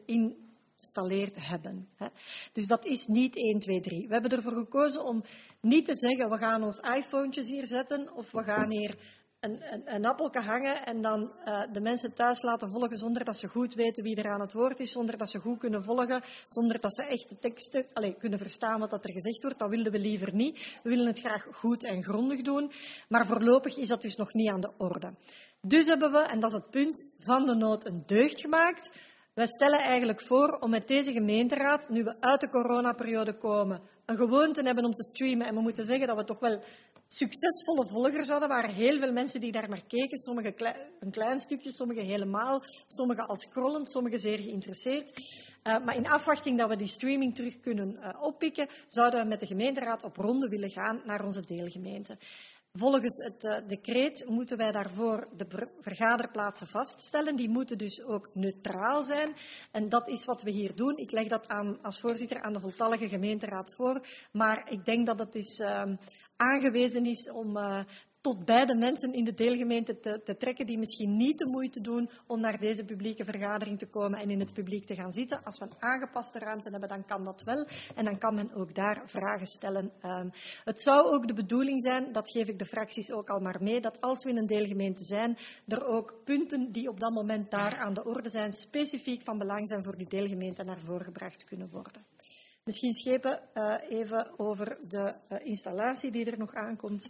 geïnstalleerd hebben. Hè. Dus dat is niet één, twee, drie. We hebben ervoor gekozen om niet te zeggen, we gaan ons iPhone'tjes hier zetten of we gaan hier Een, een, een appelke hangen en dan uh, de mensen thuis laten volgen zonder dat ze goed weten wie er aan het woord is, zonder dat ze goed kunnen volgen, zonder dat ze echt de teksten allez, kunnen verstaan wat dat er gezegd wordt. Dat wilden we liever niet. We willen het graag goed en grondig doen, maar voorlopig is dat dus nog niet aan de orde. Dus hebben we, en dat is het punt, van de nood een deugd gemaakt. Wij stellen eigenlijk voor om met deze gemeenteraad, nu we uit de coronaperiode komen, een gewoonte hebben om te streamen. En we moeten zeggen dat we toch wel succesvolle volgers hadden. Er waren heel veel mensen die daar naar keken. Sommigen een klein stukje, sommigen helemaal. Sommigen al scrollend, sommigen zeer geïnteresseerd. Uh, maar in afwachting dat we die streaming terug kunnen uh, oppikken, zouden we met de gemeenteraad op ronde willen gaan naar onze deelgemeente. Volgens het uh, decreet moeten wij daarvoor de vergaderplaatsen vaststellen. Die moeten dus ook neutraal zijn. En dat is wat we hier doen. Ik leg dat aan, als voorzitter aan de voltallige gemeenteraad voor. Maar ik denk dat het is uh, aangewezen is om uh, tot bij de mensen in de deelgemeente te, te trekken die misschien niet de moeite doen om naar deze publieke vergadering te komen en in het publiek te gaan zitten. Als we een aangepaste ruimte hebben, dan kan dat wel. En dan kan men ook daar vragen stellen. Um, het zou ook de bedoeling zijn, dat geef ik de fracties ook al maar mee, dat als we in een deelgemeente zijn, er ook punten die op dat moment daar aan de orde zijn, specifiek van belang zijn voor die deelgemeente, naar voren gebracht kunnen worden. Misschien Schepen uh, even over de uh, installatie die er nog aankomt.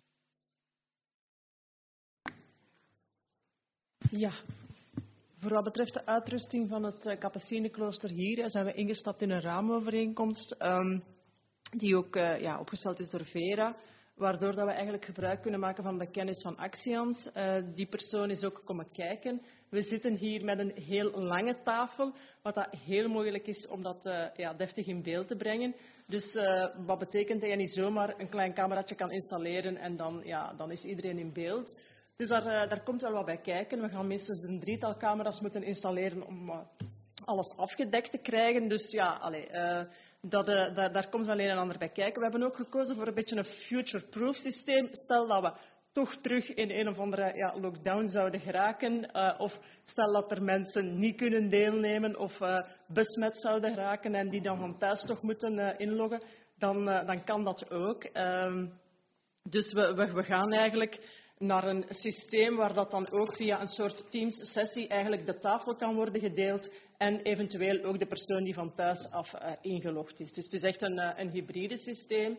Ja, voor wat betreft de uitrusting van het uh, Kapucijnenklooster hier zijn we ingestapt in een raamovereenkomst um, die ook uh, ja, opgesteld is door Vera, waardoor dat we eigenlijk gebruik kunnen maken van de kennis van Axians. Uh, die persoon is ook komen kijken. We zitten hier met een heel lange tafel, wat dat heel moeilijk is om dat uh, ja, deftig in beeld te brengen. Dus uh, wat betekent dat je niet zomaar een klein cameraatje kan installeren en dan, ja, dan is iedereen in beeld. Dus daar, uh, daar komt wel wat bij kijken. We gaan minstens een drietal camera's moeten installeren om uh, alles afgedekt te krijgen. Dus ja, allee, uh, dat, uh, daar, daar komt wel een en ander bij kijken. We hebben ook gekozen voor een beetje een future-proof systeem. Stel dat we toch terug in een of andere ja, lockdown zouden geraken. Uh, of stel dat er mensen niet kunnen deelnemen of uh, besmet zouden geraken en die dan van thuis toch moeten uh, inloggen. Dan, uh, dan kan dat ook. Uh, dus we, we, we gaan eigenlijk naar een systeem waar dat dan ook via een soort Teams-sessie eigenlijk de tafel kan worden gedeeld en eventueel ook de persoon die van thuis af uh, ingelogd is. Dus het is echt een, uh, een hybride systeem.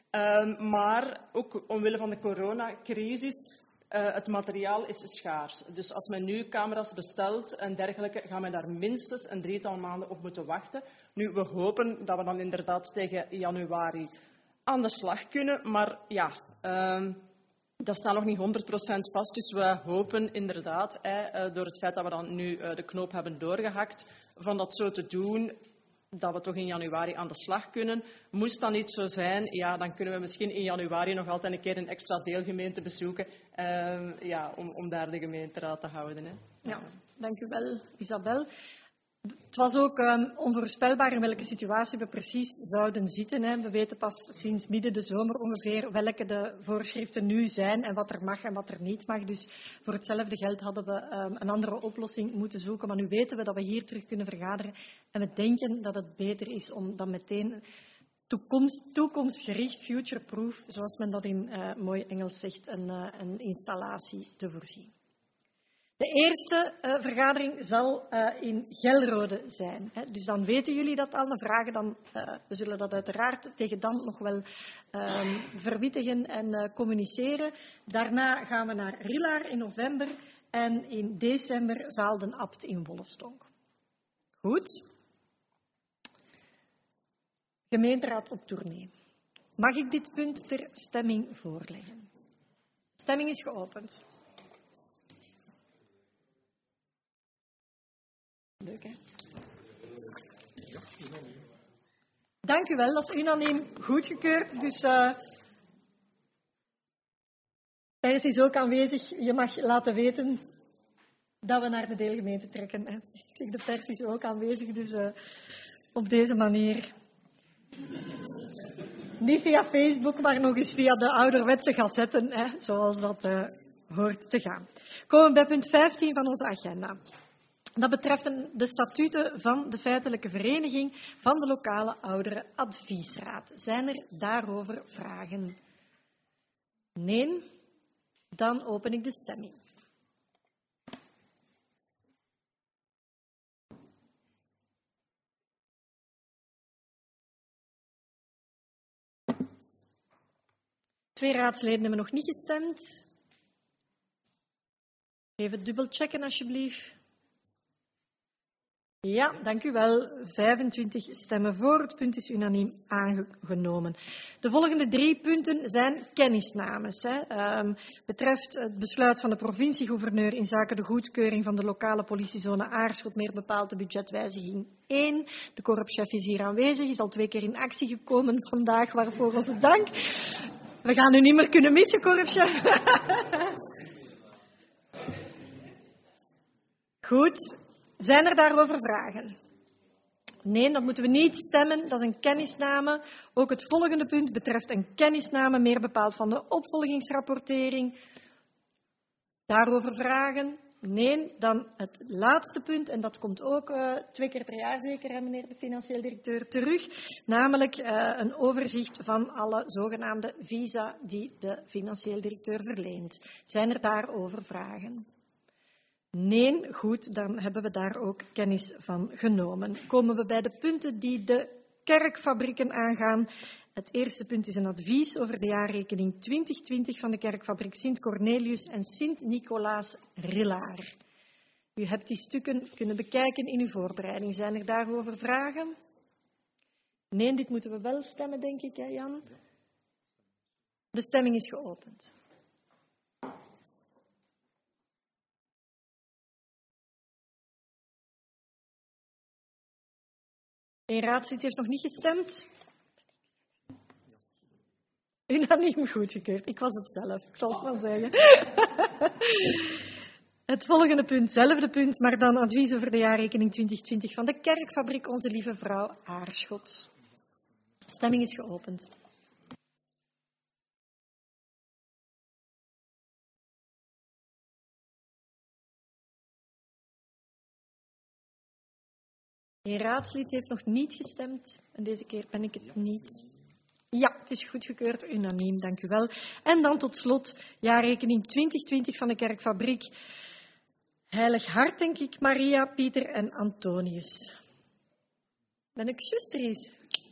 Um, maar ook omwille van de coronacrisis, uh, het materiaal is schaars. Dus als men nu camera's bestelt en dergelijke, gaan we daar minstens een drietal maanden op moeten wachten. Nu, we hopen dat we dan inderdaad tegen januari aan de slag kunnen, maar ja... Um, Dat staat nog niet honderd procent vast, dus we hopen inderdaad, eh, door het feit dat we dan nu eh, de knoop hebben doorgehakt, van dat zo te doen, dat we toch in januari aan de slag kunnen. Moest dat niet zo zijn, ja, dan kunnen we misschien in januari nog altijd een keer een extra deelgemeente bezoeken, eh, ja, om, om daar de gemeenteraad te houden. Hè. Ja, dank u wel, Isabel. Het was ook um, onvoorspelbaar in welke situatie we precies zouden zitten. Hè. We weten pas sinds midden de zomer ongeveer welke de voorschriften nu zijn en wat er mag en wat er niet mag. Dus voor hetzelfde geld hadden we um, een andere oplossing moeten zoeken. Maar nu weten we dat we hier terug kunnen vergaderen. En we denken dat het beter is om dan meteen toekomst, toekomstgericht, future-proof, zoals men dat in uh, mooi Engels zegt, een, uh, een installatie te voorzien. De eerste uh, vergadering zal uh, in Gelrode zijn. Hè. Dus dan weten jullie dat al. De vragen dan, uh, we zullen dat uiteraard tegen dan nog wel uh, verwittigen en uh, communiceren. Daarna gaan we naar Rillaar in november. en in december zaal Den Abt in Wolfstonk. Goed. Gemeenteraad op tournee. Mag ik dit punt ter stemming voorleggen? Stemming is geopend. Leuk, hè? Dank u wel, dat is unaniem goedgekeurd. Dus uh, Pers is ook aanwezig. Je mag laten weten dat we naar de deelgemeente trekken. Hè. Ik zeg, de pers is ook aanwezig, dus uh, op deze manier. Niet via Facebook, maar nog eens via de ouderwetse gazetten, hè, zoals dat uh, hoort te gaan. Komen we bij punt vijftien van onze agenda. Dat betreft de statuten van de feitelijke vereniging van de lokale ouderenadviesraad. Zijn er daarover vragen? Nee? Dan open ik de stemming. Twee raadsleden hebben nog niet gestemd. Even dubbelchecken alsjeblieft. Ja, dank u wel. vijfentwintig stemmen voor. Het punt is unaniem aangenomen. De volgende drie punten zijn kennisnames. Hè. Um, betreft het besluit van de provinciegouverneur in zaken de goedkeuring van de lokale politiezone Aarschot, meer bepaald de budgetwijziging één. De korpschef is hier aanwezig, is al twee keer in actie gekomen vandaag, waarvoor onze dank. We gaan u niet meer kunnen missen, korpschef. Goed. Zijn er daarover vragen? Nee, dat moeten we niet stemmen. Dat is een kennisname. Ook het volgende punt betreft een kennisname, meer bepaald van de opvolgingsrapportering. Daarover vragen? Nee, dan het laatste punt, en dat komt ook uh, twee keer per jaar zeker, hè, meneer de financieel directeur, terug. Namelijk uh, een overzicht van alle zogenaamde visa die de financieel directeur verleent. Zijn er daarover vragen? Nee, goed, dan hebben we daar ook kennis van genomen. Komen we bij de punten die de kerkfabrieken aangaan. Het eerste punt is een advies over de jaarrekening twintig twintig van de kerkfabriek Sint Cornelius en Sint Nicolaas Rillaar. U hebt die stukken kunnen bekijken in uw voorbereiding. Zijn er daarover vragen? Nee, dit moeten we wel stemmen, denk ik, hè, Jan? De stemming is geopend. Een raadslid heeft nog niet gestemd. Unaniem goedgekeurd. Ik was het zelf, ik zal het maar zeggen. Het volgende punt, hetzelfde punt, maar dan advies over de jaarrekening twintig twintig van de kerkfabriek Onze Lieve Vrouw Aarschot. Stemming is geopend. Een raadslid heeft nog niet gestemd en deze keer ben ik het niet. Ja, het is goedgekeurd, unaniem, dank u wel. En dan tot slot jaarrekening twintig twintig van de kerkfabriek Heilig Hart, denk ik, Maria, Pieter en Antonius. Ben ik juist, Ries?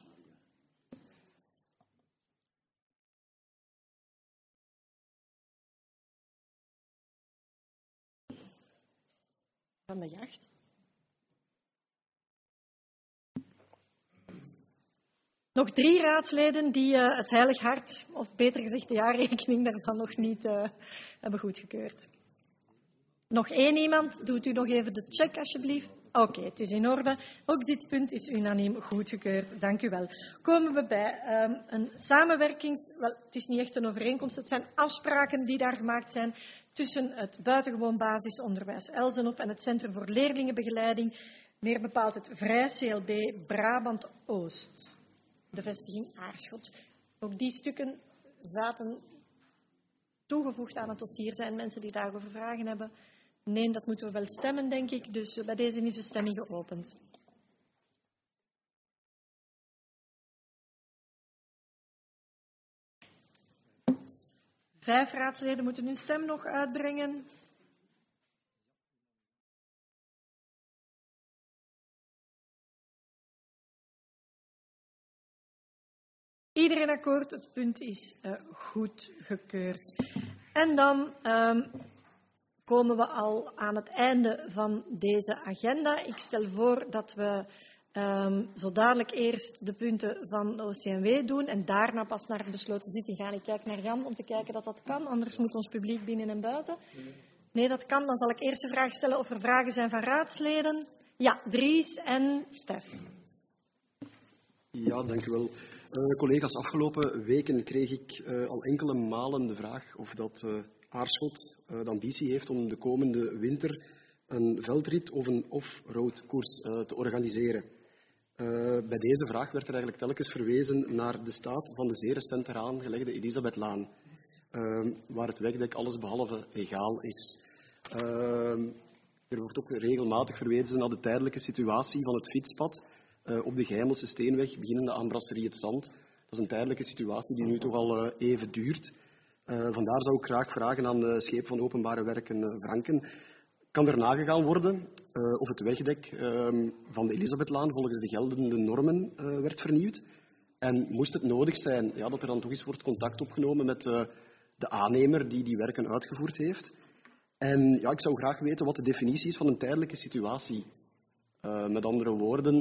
Van de jacht. Nog drie raadsleden die uh, het Heilig Hart, of beter gezegd de jaarrekening daarvan nog niet uh, hebben goedgekeurd. Nog één iemand, doet u nog even de check alsjeblieft. Oké, okay, het is in orde. Ook dit punt is unaniem goedgekeurd. Dank u wel. Komen we bij um, een samenwerkings... Wel, het is niet echt een overeenkomst, het zijn afspraken die daar gemaakt zijn tussen het buitengewoon basisonderwijs Elsenhof en het Centrum voor Leerlingenbegeleiding, meer bepaald het Vrij C L B Brabant Oost. De vestiging Aarschot. Ook die stukken zaten toegevoegd aan het dossier. Zijn mensen die daarover vragen hebben? Nee, dat moeten we wel stemmen, denk ik. Dus bij deze is de stemming geopend. Vijf raadsleden moeten hun stem nog uitbrengen. Iedereen akkoord, het punt is uh, goedgekeurd. En dan um, komen komen we al aan het einde van deze agenda. Ik stel voor dat we um, zo dadelijk eerst de punten van de O C M W doen en daarna pas naar de besloten zitting gaan. Ik kijk naar Jan om te kijken dat dat kan, anders moet ons publiek binnen en buiten. Nee, dat kan. Dan zal ik eerst de vraag stellen of er vragen zijn van raadsleden. Ja, Dries en Stef. Ja, dank u wel. Uh, collega's, afgelopen weken kreeg ik uh, al enkele malen de vraag of dat uh, Aarschot uh, de ambitie heeft om de komende winter een veldrit of een off-road koers uh, te organiseren. Uh, bij deze vraag werd er eigenlijk telkens verwezen naar de staat van de zeer recent eraan gelegde Elisabethlaan, uh, waar het wegdek allesbehalve egaal is. Uh, er wordt ook regelmatig verwezen naar de tijdelijke situatie van het fietspad uh, op de Geimelse Steenweg, beginnende aan Brasserie Het Zand. Dat is een tijdelijke situatie die nu toch al uh, even duurt. Uh, vandaar zou ik graag vragen aan de scheep van Openbare Werken uh, Franken. Kan er nagegaan worden uh, of het wegdek uh, van de Elisabethlaan volgens de geldende normen uh, werd vernieuwd? En moest het nodig zijn ja, dat er dan toch eens wordt contact opgenomen met uh, de aannemer die die werken uitgevoerd heeft? En ja, ik zou graag weten wat de definitie is van een tijdelijke situatie. Uh, met andere woorden,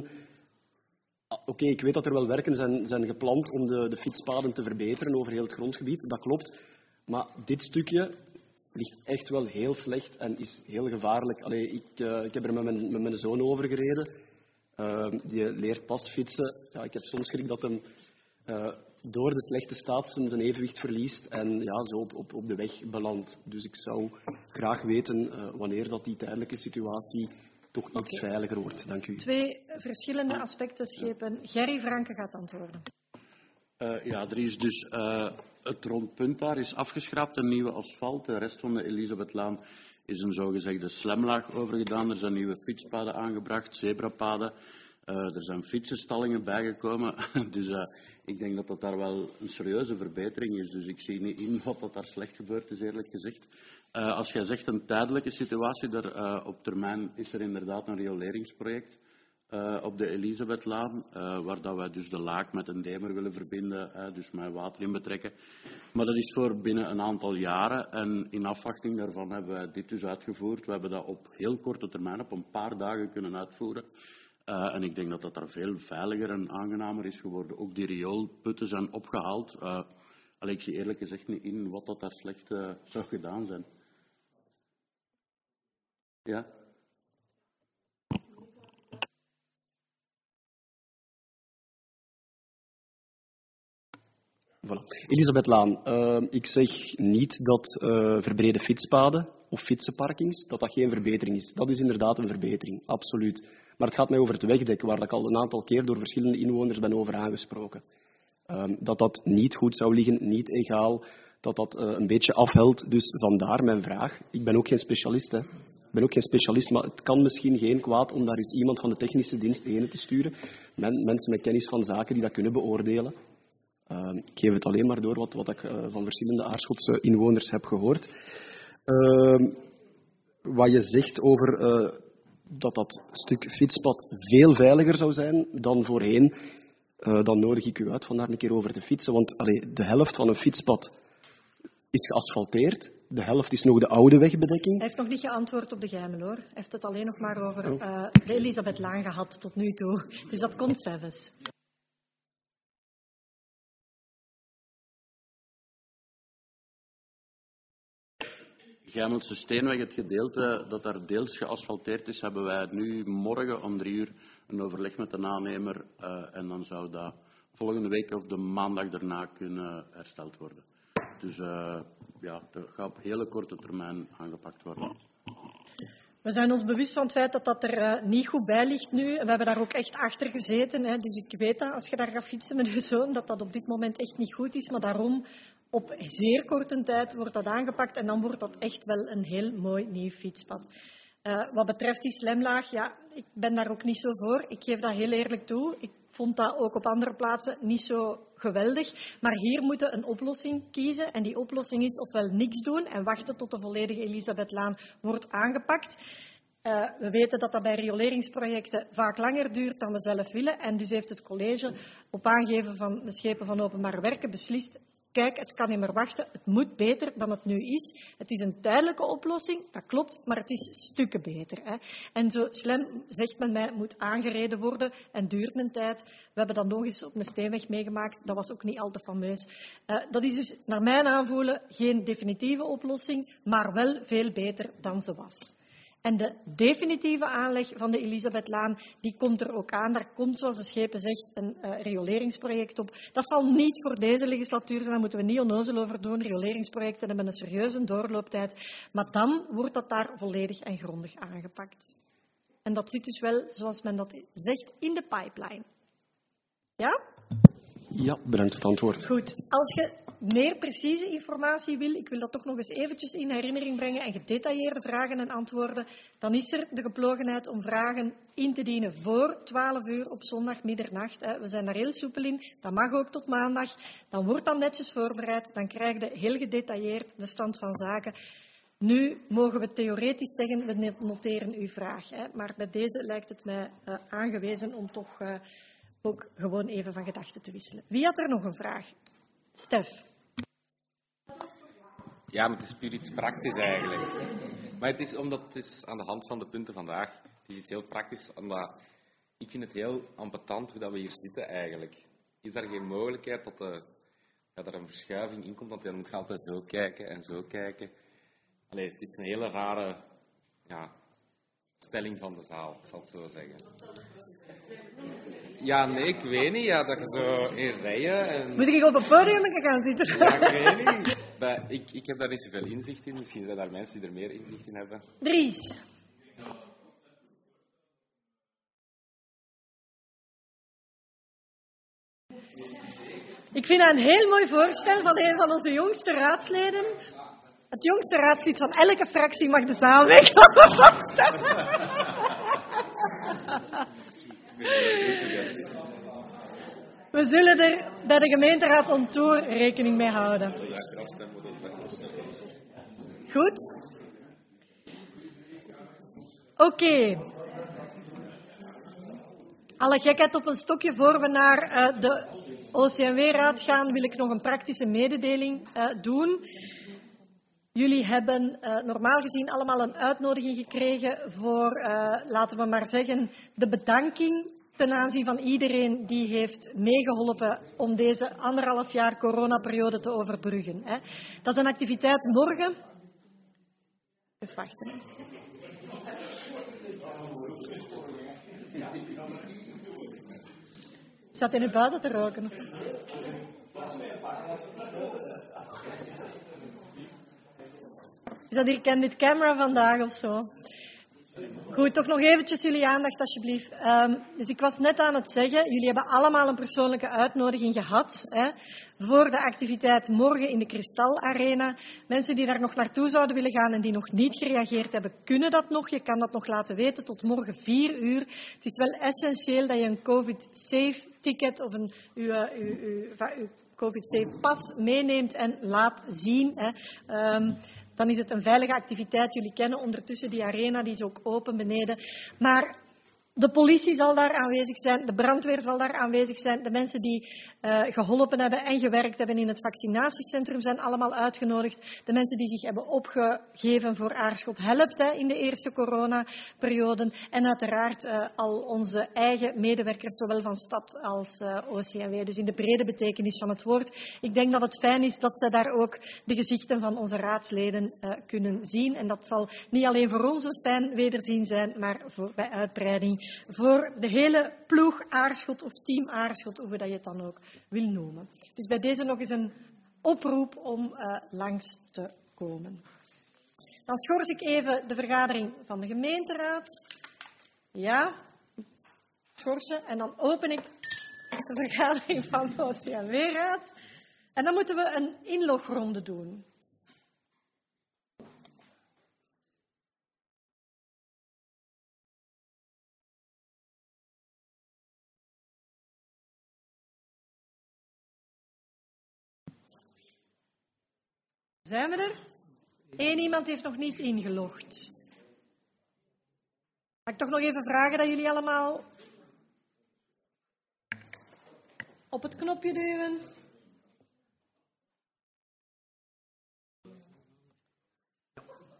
oké, okay, ik weet dat er wel werken zijn, zijn gepland om de, de fietspaden te verbeteren over heel het grondgebied, dat klopt. Maar dit stukje ligt echt wel heel slecht en is heel gevaarlijk. Allee, ik, uh, ik heb er met mijn, met mijn zoon over gereden. Uh, die leert pas fietsen. Ja, ik heb soms schrik dat hem uh, door de slechte staat zijn, zijn evenwicht verliest en ja, zo op, op, op de weg belandt. Dus ik zou graag weten uh, wanneer dat die tijdelijke situatie toch iets okay. veiliger wordt. Dank u. Twee verschillende aspecten schepen. Gerry Franke gaat antwoorden. Uh, ja, er is dus uh, het rondpunt daar is afgeschraapt, een nieuwe asfalt. De rest van de Elisabethlaan is een zogezegde slemlaag overgedaan. Er zijn nieuwe fietspaden aangebracht, zebrapaden. Uh, er zijn fietsenstallingen bijgekomen. Dus uh, ik denk dat dat daar wel een serieuze verbetering is. Dus ik zie niet in wat dat daar slecht gebeurd is, eerlijk gezegd. Uh, als jij zegt een tijdelijke situatie, daar, uh, op termijn is er inderdaad een rioleringsproject uh, op de Elisabethlaan, uh, waar dat wij dus de laak met een demer willen verbinden, uh, dus met water in betrekken. Maar dat is voor binnen een aantal jaren en in afwachting daarvan hebben wij dit dus uitgevoerd. We hebben dat op heel korte termijn, op een paar dagen kunnen uitvoeren. Uh, en ik denk dat dat daar veel veiliger en aangenamer is geworden. Ook die rioolputten zijn opgehaald. Uh, allee, ik zie eerlijk gezegd niet in wat dat daar slecht uh, zou gedaan zijn. Ja? Voilà. Elisabethlaan, uh, ik zeg niet dat uh, verbrede fietspaden of fietsenparkings, dat dat geen verbetering is. Dat is inderdaad een verbetering, absoluut. Maar het gaat mij over het wegdek, waar ik al een aantal keer door verschillende inwoners ben over aangesproken. Um, dat dat niet goed zou liggen, niet egaal, dat dat uh, een beetje afhelt. Dus vandaar mijn vraag. Ik ben ook geen specialist, hè. Ik ben ook geen specialist, maar het kan misschien geen kwaad om daar eens iemand van de technische dienst heen te sturen. Men, mensen met kennis van zaken die dat kunnen beoordelen. Uh, ik geef het alleen maar door wat, wat ik uh, van verschillende Aarschotse inwoners heb gehoord. Uh, wat je zegt over uh, dat dat stuk fietspad veel veiliger zou zijn dan voorheen, uh, dan nodig ik u uit van daar een keer over te fietsen. Want allee, de helft van een fietspad is geasfalteerd. De helft is nog de oude wegbedekking. Hij heeft nog niet geantwoord op de Geimel, hoor. Hij heeft het alleen nog maar over uh, de Elisabethlaan gehad tot nu toe. Dus dat komt zelfs. Geimelse Steenweg, het gedeelte dat daar deels geasfalteerd is, hebben wij nu morgen om drie uur een overleg met de aannemer. Uh, en dan zou dat volgende week of de maandag daarna kunnen hersteld worden. Dus uh, ja, dat gaat op hele korte termijn aangepakt worden. We zijn ons bewust van het feit dat dat er uh, niet goed bij ligt nu. We hebben daar ook echt achter gezeten. Hè. Dus ik weet dat als je daar gaat fietsen met je zoon, dat dat op dit moment echt niet goed is. Maar daarom, op zeer korte tijd wordt dat aangepakt en dan wordt dat echt wel een heel mooi nieuw fietspad. Uh, wat betreft die slemlaag, ja, ik ben daar ook niet zo voor. Ik geef dat heel eerlijk toe. Ik vond dat ook op andere plaatsen niet zo geweldig. Maar hier moeten we een oplossing kiezen. En die oplossing is ofwel niks doen en wachten tot de volledige Elisabethlaan wordt aangepakt. Uh, we weten dat dat bij rioleringsprojecten vaak langer duurt dan we zelf willen. En dus heeft het college op aangeven van de schepen van Openbare Werken beslist kijk, het kan niet meer wachten, het moet beter dan het nu is. Het is een tijdelijke oplossing, dat klopt, maar het is stukken beter. Hè. En zo slim zegt men mij, moet aangereden worden en duurt een tijd. We hebben dat nog eens op een steenweg meegemaakt, dat was ook niet al te fameus. Uh, dat is dus naar mijn aanvoelen geen definitieve oplossing, maar wel veel beter dan ze was. En de definitieve aanleg van de Elisabethlaan, die komt er ook aan. Daar komt, zoals de schepen zegt, een uh, rioleringsproject op. Dat zal niet voor deze legislatuur zijn, daar moeten we niet onnozel over doen. Rioleringsprojecten hebben een serieuze doorlooptijd. Maar dan wordt dat daar volledig en grondig aangepakt. En dat zit dus wel, zoals men dat zegt, in de pipeline. Ja? Ja, bedankt voor het antwoord. Goed. Als je meer precieze informatie wil, ik wil dat toch nog eens eventjes in herinnering brengen en gedetailleerde vragen en antwoorden, dan is er de geplogenheid om vragen in te dienen voor twaalf uur op zondag middernacht. We zijn daar heel soepel in. Dat mag ook tot maandag. Dan wordt dat netjes voorbereid. Dan krijg je heel gedetailleerd de stand van zaken. Nu mogen we theoretisch zeggen, we noteren uw vraag. Maar bij deze lijkt het mij aangewezen om toch ook gewoon even van gedachten te wisselen. Wie had er nog een vraag? Stef. Ja, maar het is puur iets praktisch eigenlijk. Maar het is omdat het is aan de hand van de punten vandaag. Het is iets heel praktisch, omdat ik vind het heel ambetant hoe dat we hier zitten eigenlijk. Is er geen mogelijkheid dat, de, dat er een verschuiving in komt, want dan moet je altijd zo kijken en zo kijken. Allee, het is een hele rare ja, stelling van de zaal, ik zal het zo zeggen. Ja, nee, ik weet niet. Ja, dat je zo in rijen... En... Moet ik op het podium gaan zitten? Ja, ik weet niet. Maar ik, ik heb daar niet zoveel inzicht in. Misschien zijn er mensen die er meer inzicht in hebben. Dries. Ik vind dat een heel mooi voorstel van een van onze jongste raadsleden. Het jongste raadslid van elke fractie mag de zaal weg. We zullen er bij de gemeenteraad on tour rekening mee houden. Goed. Oké. Okay. Alle gekheid op een stokje voor we naar uh, de O C M W-raad gaan, wil ik nog een praktische mededeling uh, doen. Jullie hebben uh, normaal gezien allemaal een uitnodiging gekregen voor, uh, laten we maar zeggen, de bedanking ten aanzien van iedereen die heeft meegeholpen om deze anderhalf jaar coronaperiode te overbruggen. Hè. Dat is een activiteit morgen. Eens wachten. Hè. Staat hij nu buiten te roken? Is dat hier Candid Camera vandaag of zo? Goed, toch nog eventjes jullie aandacht alsjeblieft. Um, dus ik was net aan het zeggen, jullie hebben allemaal een persoonlijke uitnodiging gehad hè, voor de activiteit morgen in de Kristal Arena. Mensen die daar nog naartoe zouden willen gaan en die nog niet gereageerd hebben, kunnen dat nog. Je kan dat nog laten weten tot morgen vier uur. Het is wel essentieel dat je een COVID-safe-ticket of een uw, uw, uw, uw COVID-safe-pas meeneemt en laat zien. Hè. Um, Dan is het een veilige activiteit. Jullie kennen ondertussen die arena, die is ook open beneden. Maar de politie zal daar aanwezig zijn, de brandweer zal daar aanwezig zijn. De mensen die uh, geholpen hebben en gewerkt hebben in het vaccinatiecentrum zijn allemaal uitgenodigd. De mensen die zich hebben opgegeven voor Aarschot helpt hè, in de eerste coronaperioden. En uiteraard uh, al onze eigen medewerkers, zowel van stad als uh, O C M W. Dus in de brede betekenis van het woord. Ik denk dat het fijn is dat zij daar ook de gezichten van onze raadsleden uh, kunnen zien. En dat zal niet alleen voor ons een fijn wederzien zijn, maar voor, bij uitbreiding voor de hele ploeg Aarschot of team Aarschot, hoe dat je het dan ook wil noemen. Dus bij deze nog eens een oproep om uh, langs te komen. Dan schors ik even de vergadering van de gemeenteraad. Ja, schorsen. En dan open ik de vergadering van de O C M W-raad. En dan moeten we een inlogronde doen. Zijn we er? Eén iemand heeft nog niet ingelogd. Mag ik toch nog even vragen dat jullie allemaal op het knopje duwen?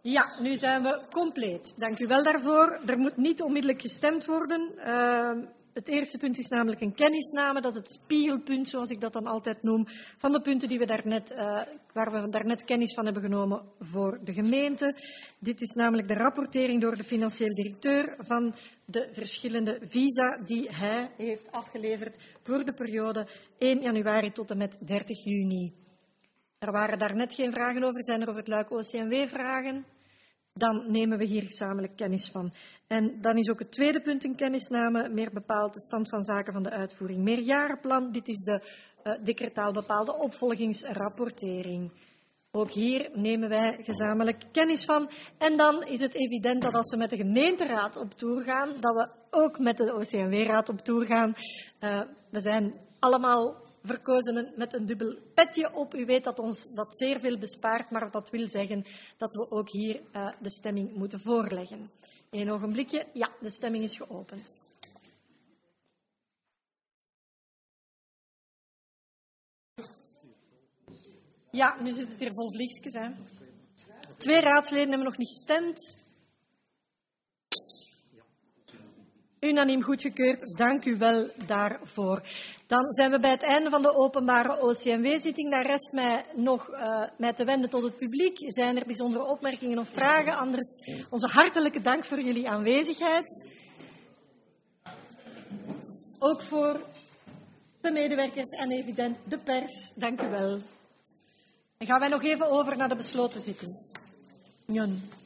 Ja, nu zijn we compleet. Dank u wel daarvoor. Er moet niet onmiddellijk gestemd worden. Uh, het eerste punt is namelijk een kennisname. Dat is het spiegelpunt, zoals ik dat dan altijd noem, van de punten die we daarnet, uh, waar we daarnet kennis van hebben genomen voor de gemeente. Dit is namelijk de rapportering door de financieel directeur van de verschillende visa die hij heeft afgeleverd voor de periode één januari tot en met dertig juni. Er waren daarnet geen vragen over. Zijn er over het Luik O C M W vragen? Dan nemen we hier gezamenlijk kennis van. En dan is ook het tweede punt een kennisname, meer bepaald de stand van zaken van de uitvoering meerjarenplan. Dit is de uh, decretaal bepaalde opvolgingsrapportering. Ook hier nemen wij gezamenlijk kennis van. En dan is het evident dat als we met de gemeenteraad op tour gaan, dat we ook met de O C M W-raad op tour gaan. Uh, we zijn allemaal verkozenen met een dubbel petje op. U weet dat ons dat zeer veel bespaart, maar dat wil zeggen dat we ook hier uh, de stemming moeten voorleggen. Eén ogenblikje. Ja, de stemming is geopend. Ja, nu zit het hier vol vliegjes, hè. Twee raadsleden hebben nog niet gestemd. Unaniem goedgekeurd. Dank u wel daarvoor. Dan zijn we bij het einde van de openbare O C M W-zitting. Daar rest mij nog uh, mij te wenden tot het publiek. Zijn er bijzondere opmerkingen of vragen? Anders onze hartelijke dank voor jullie aanwezigheid. Ook voor de medewerkers en evident de pers. Dank u wel. Dan gaan wij nog even over naar de besloten zitting. Njon.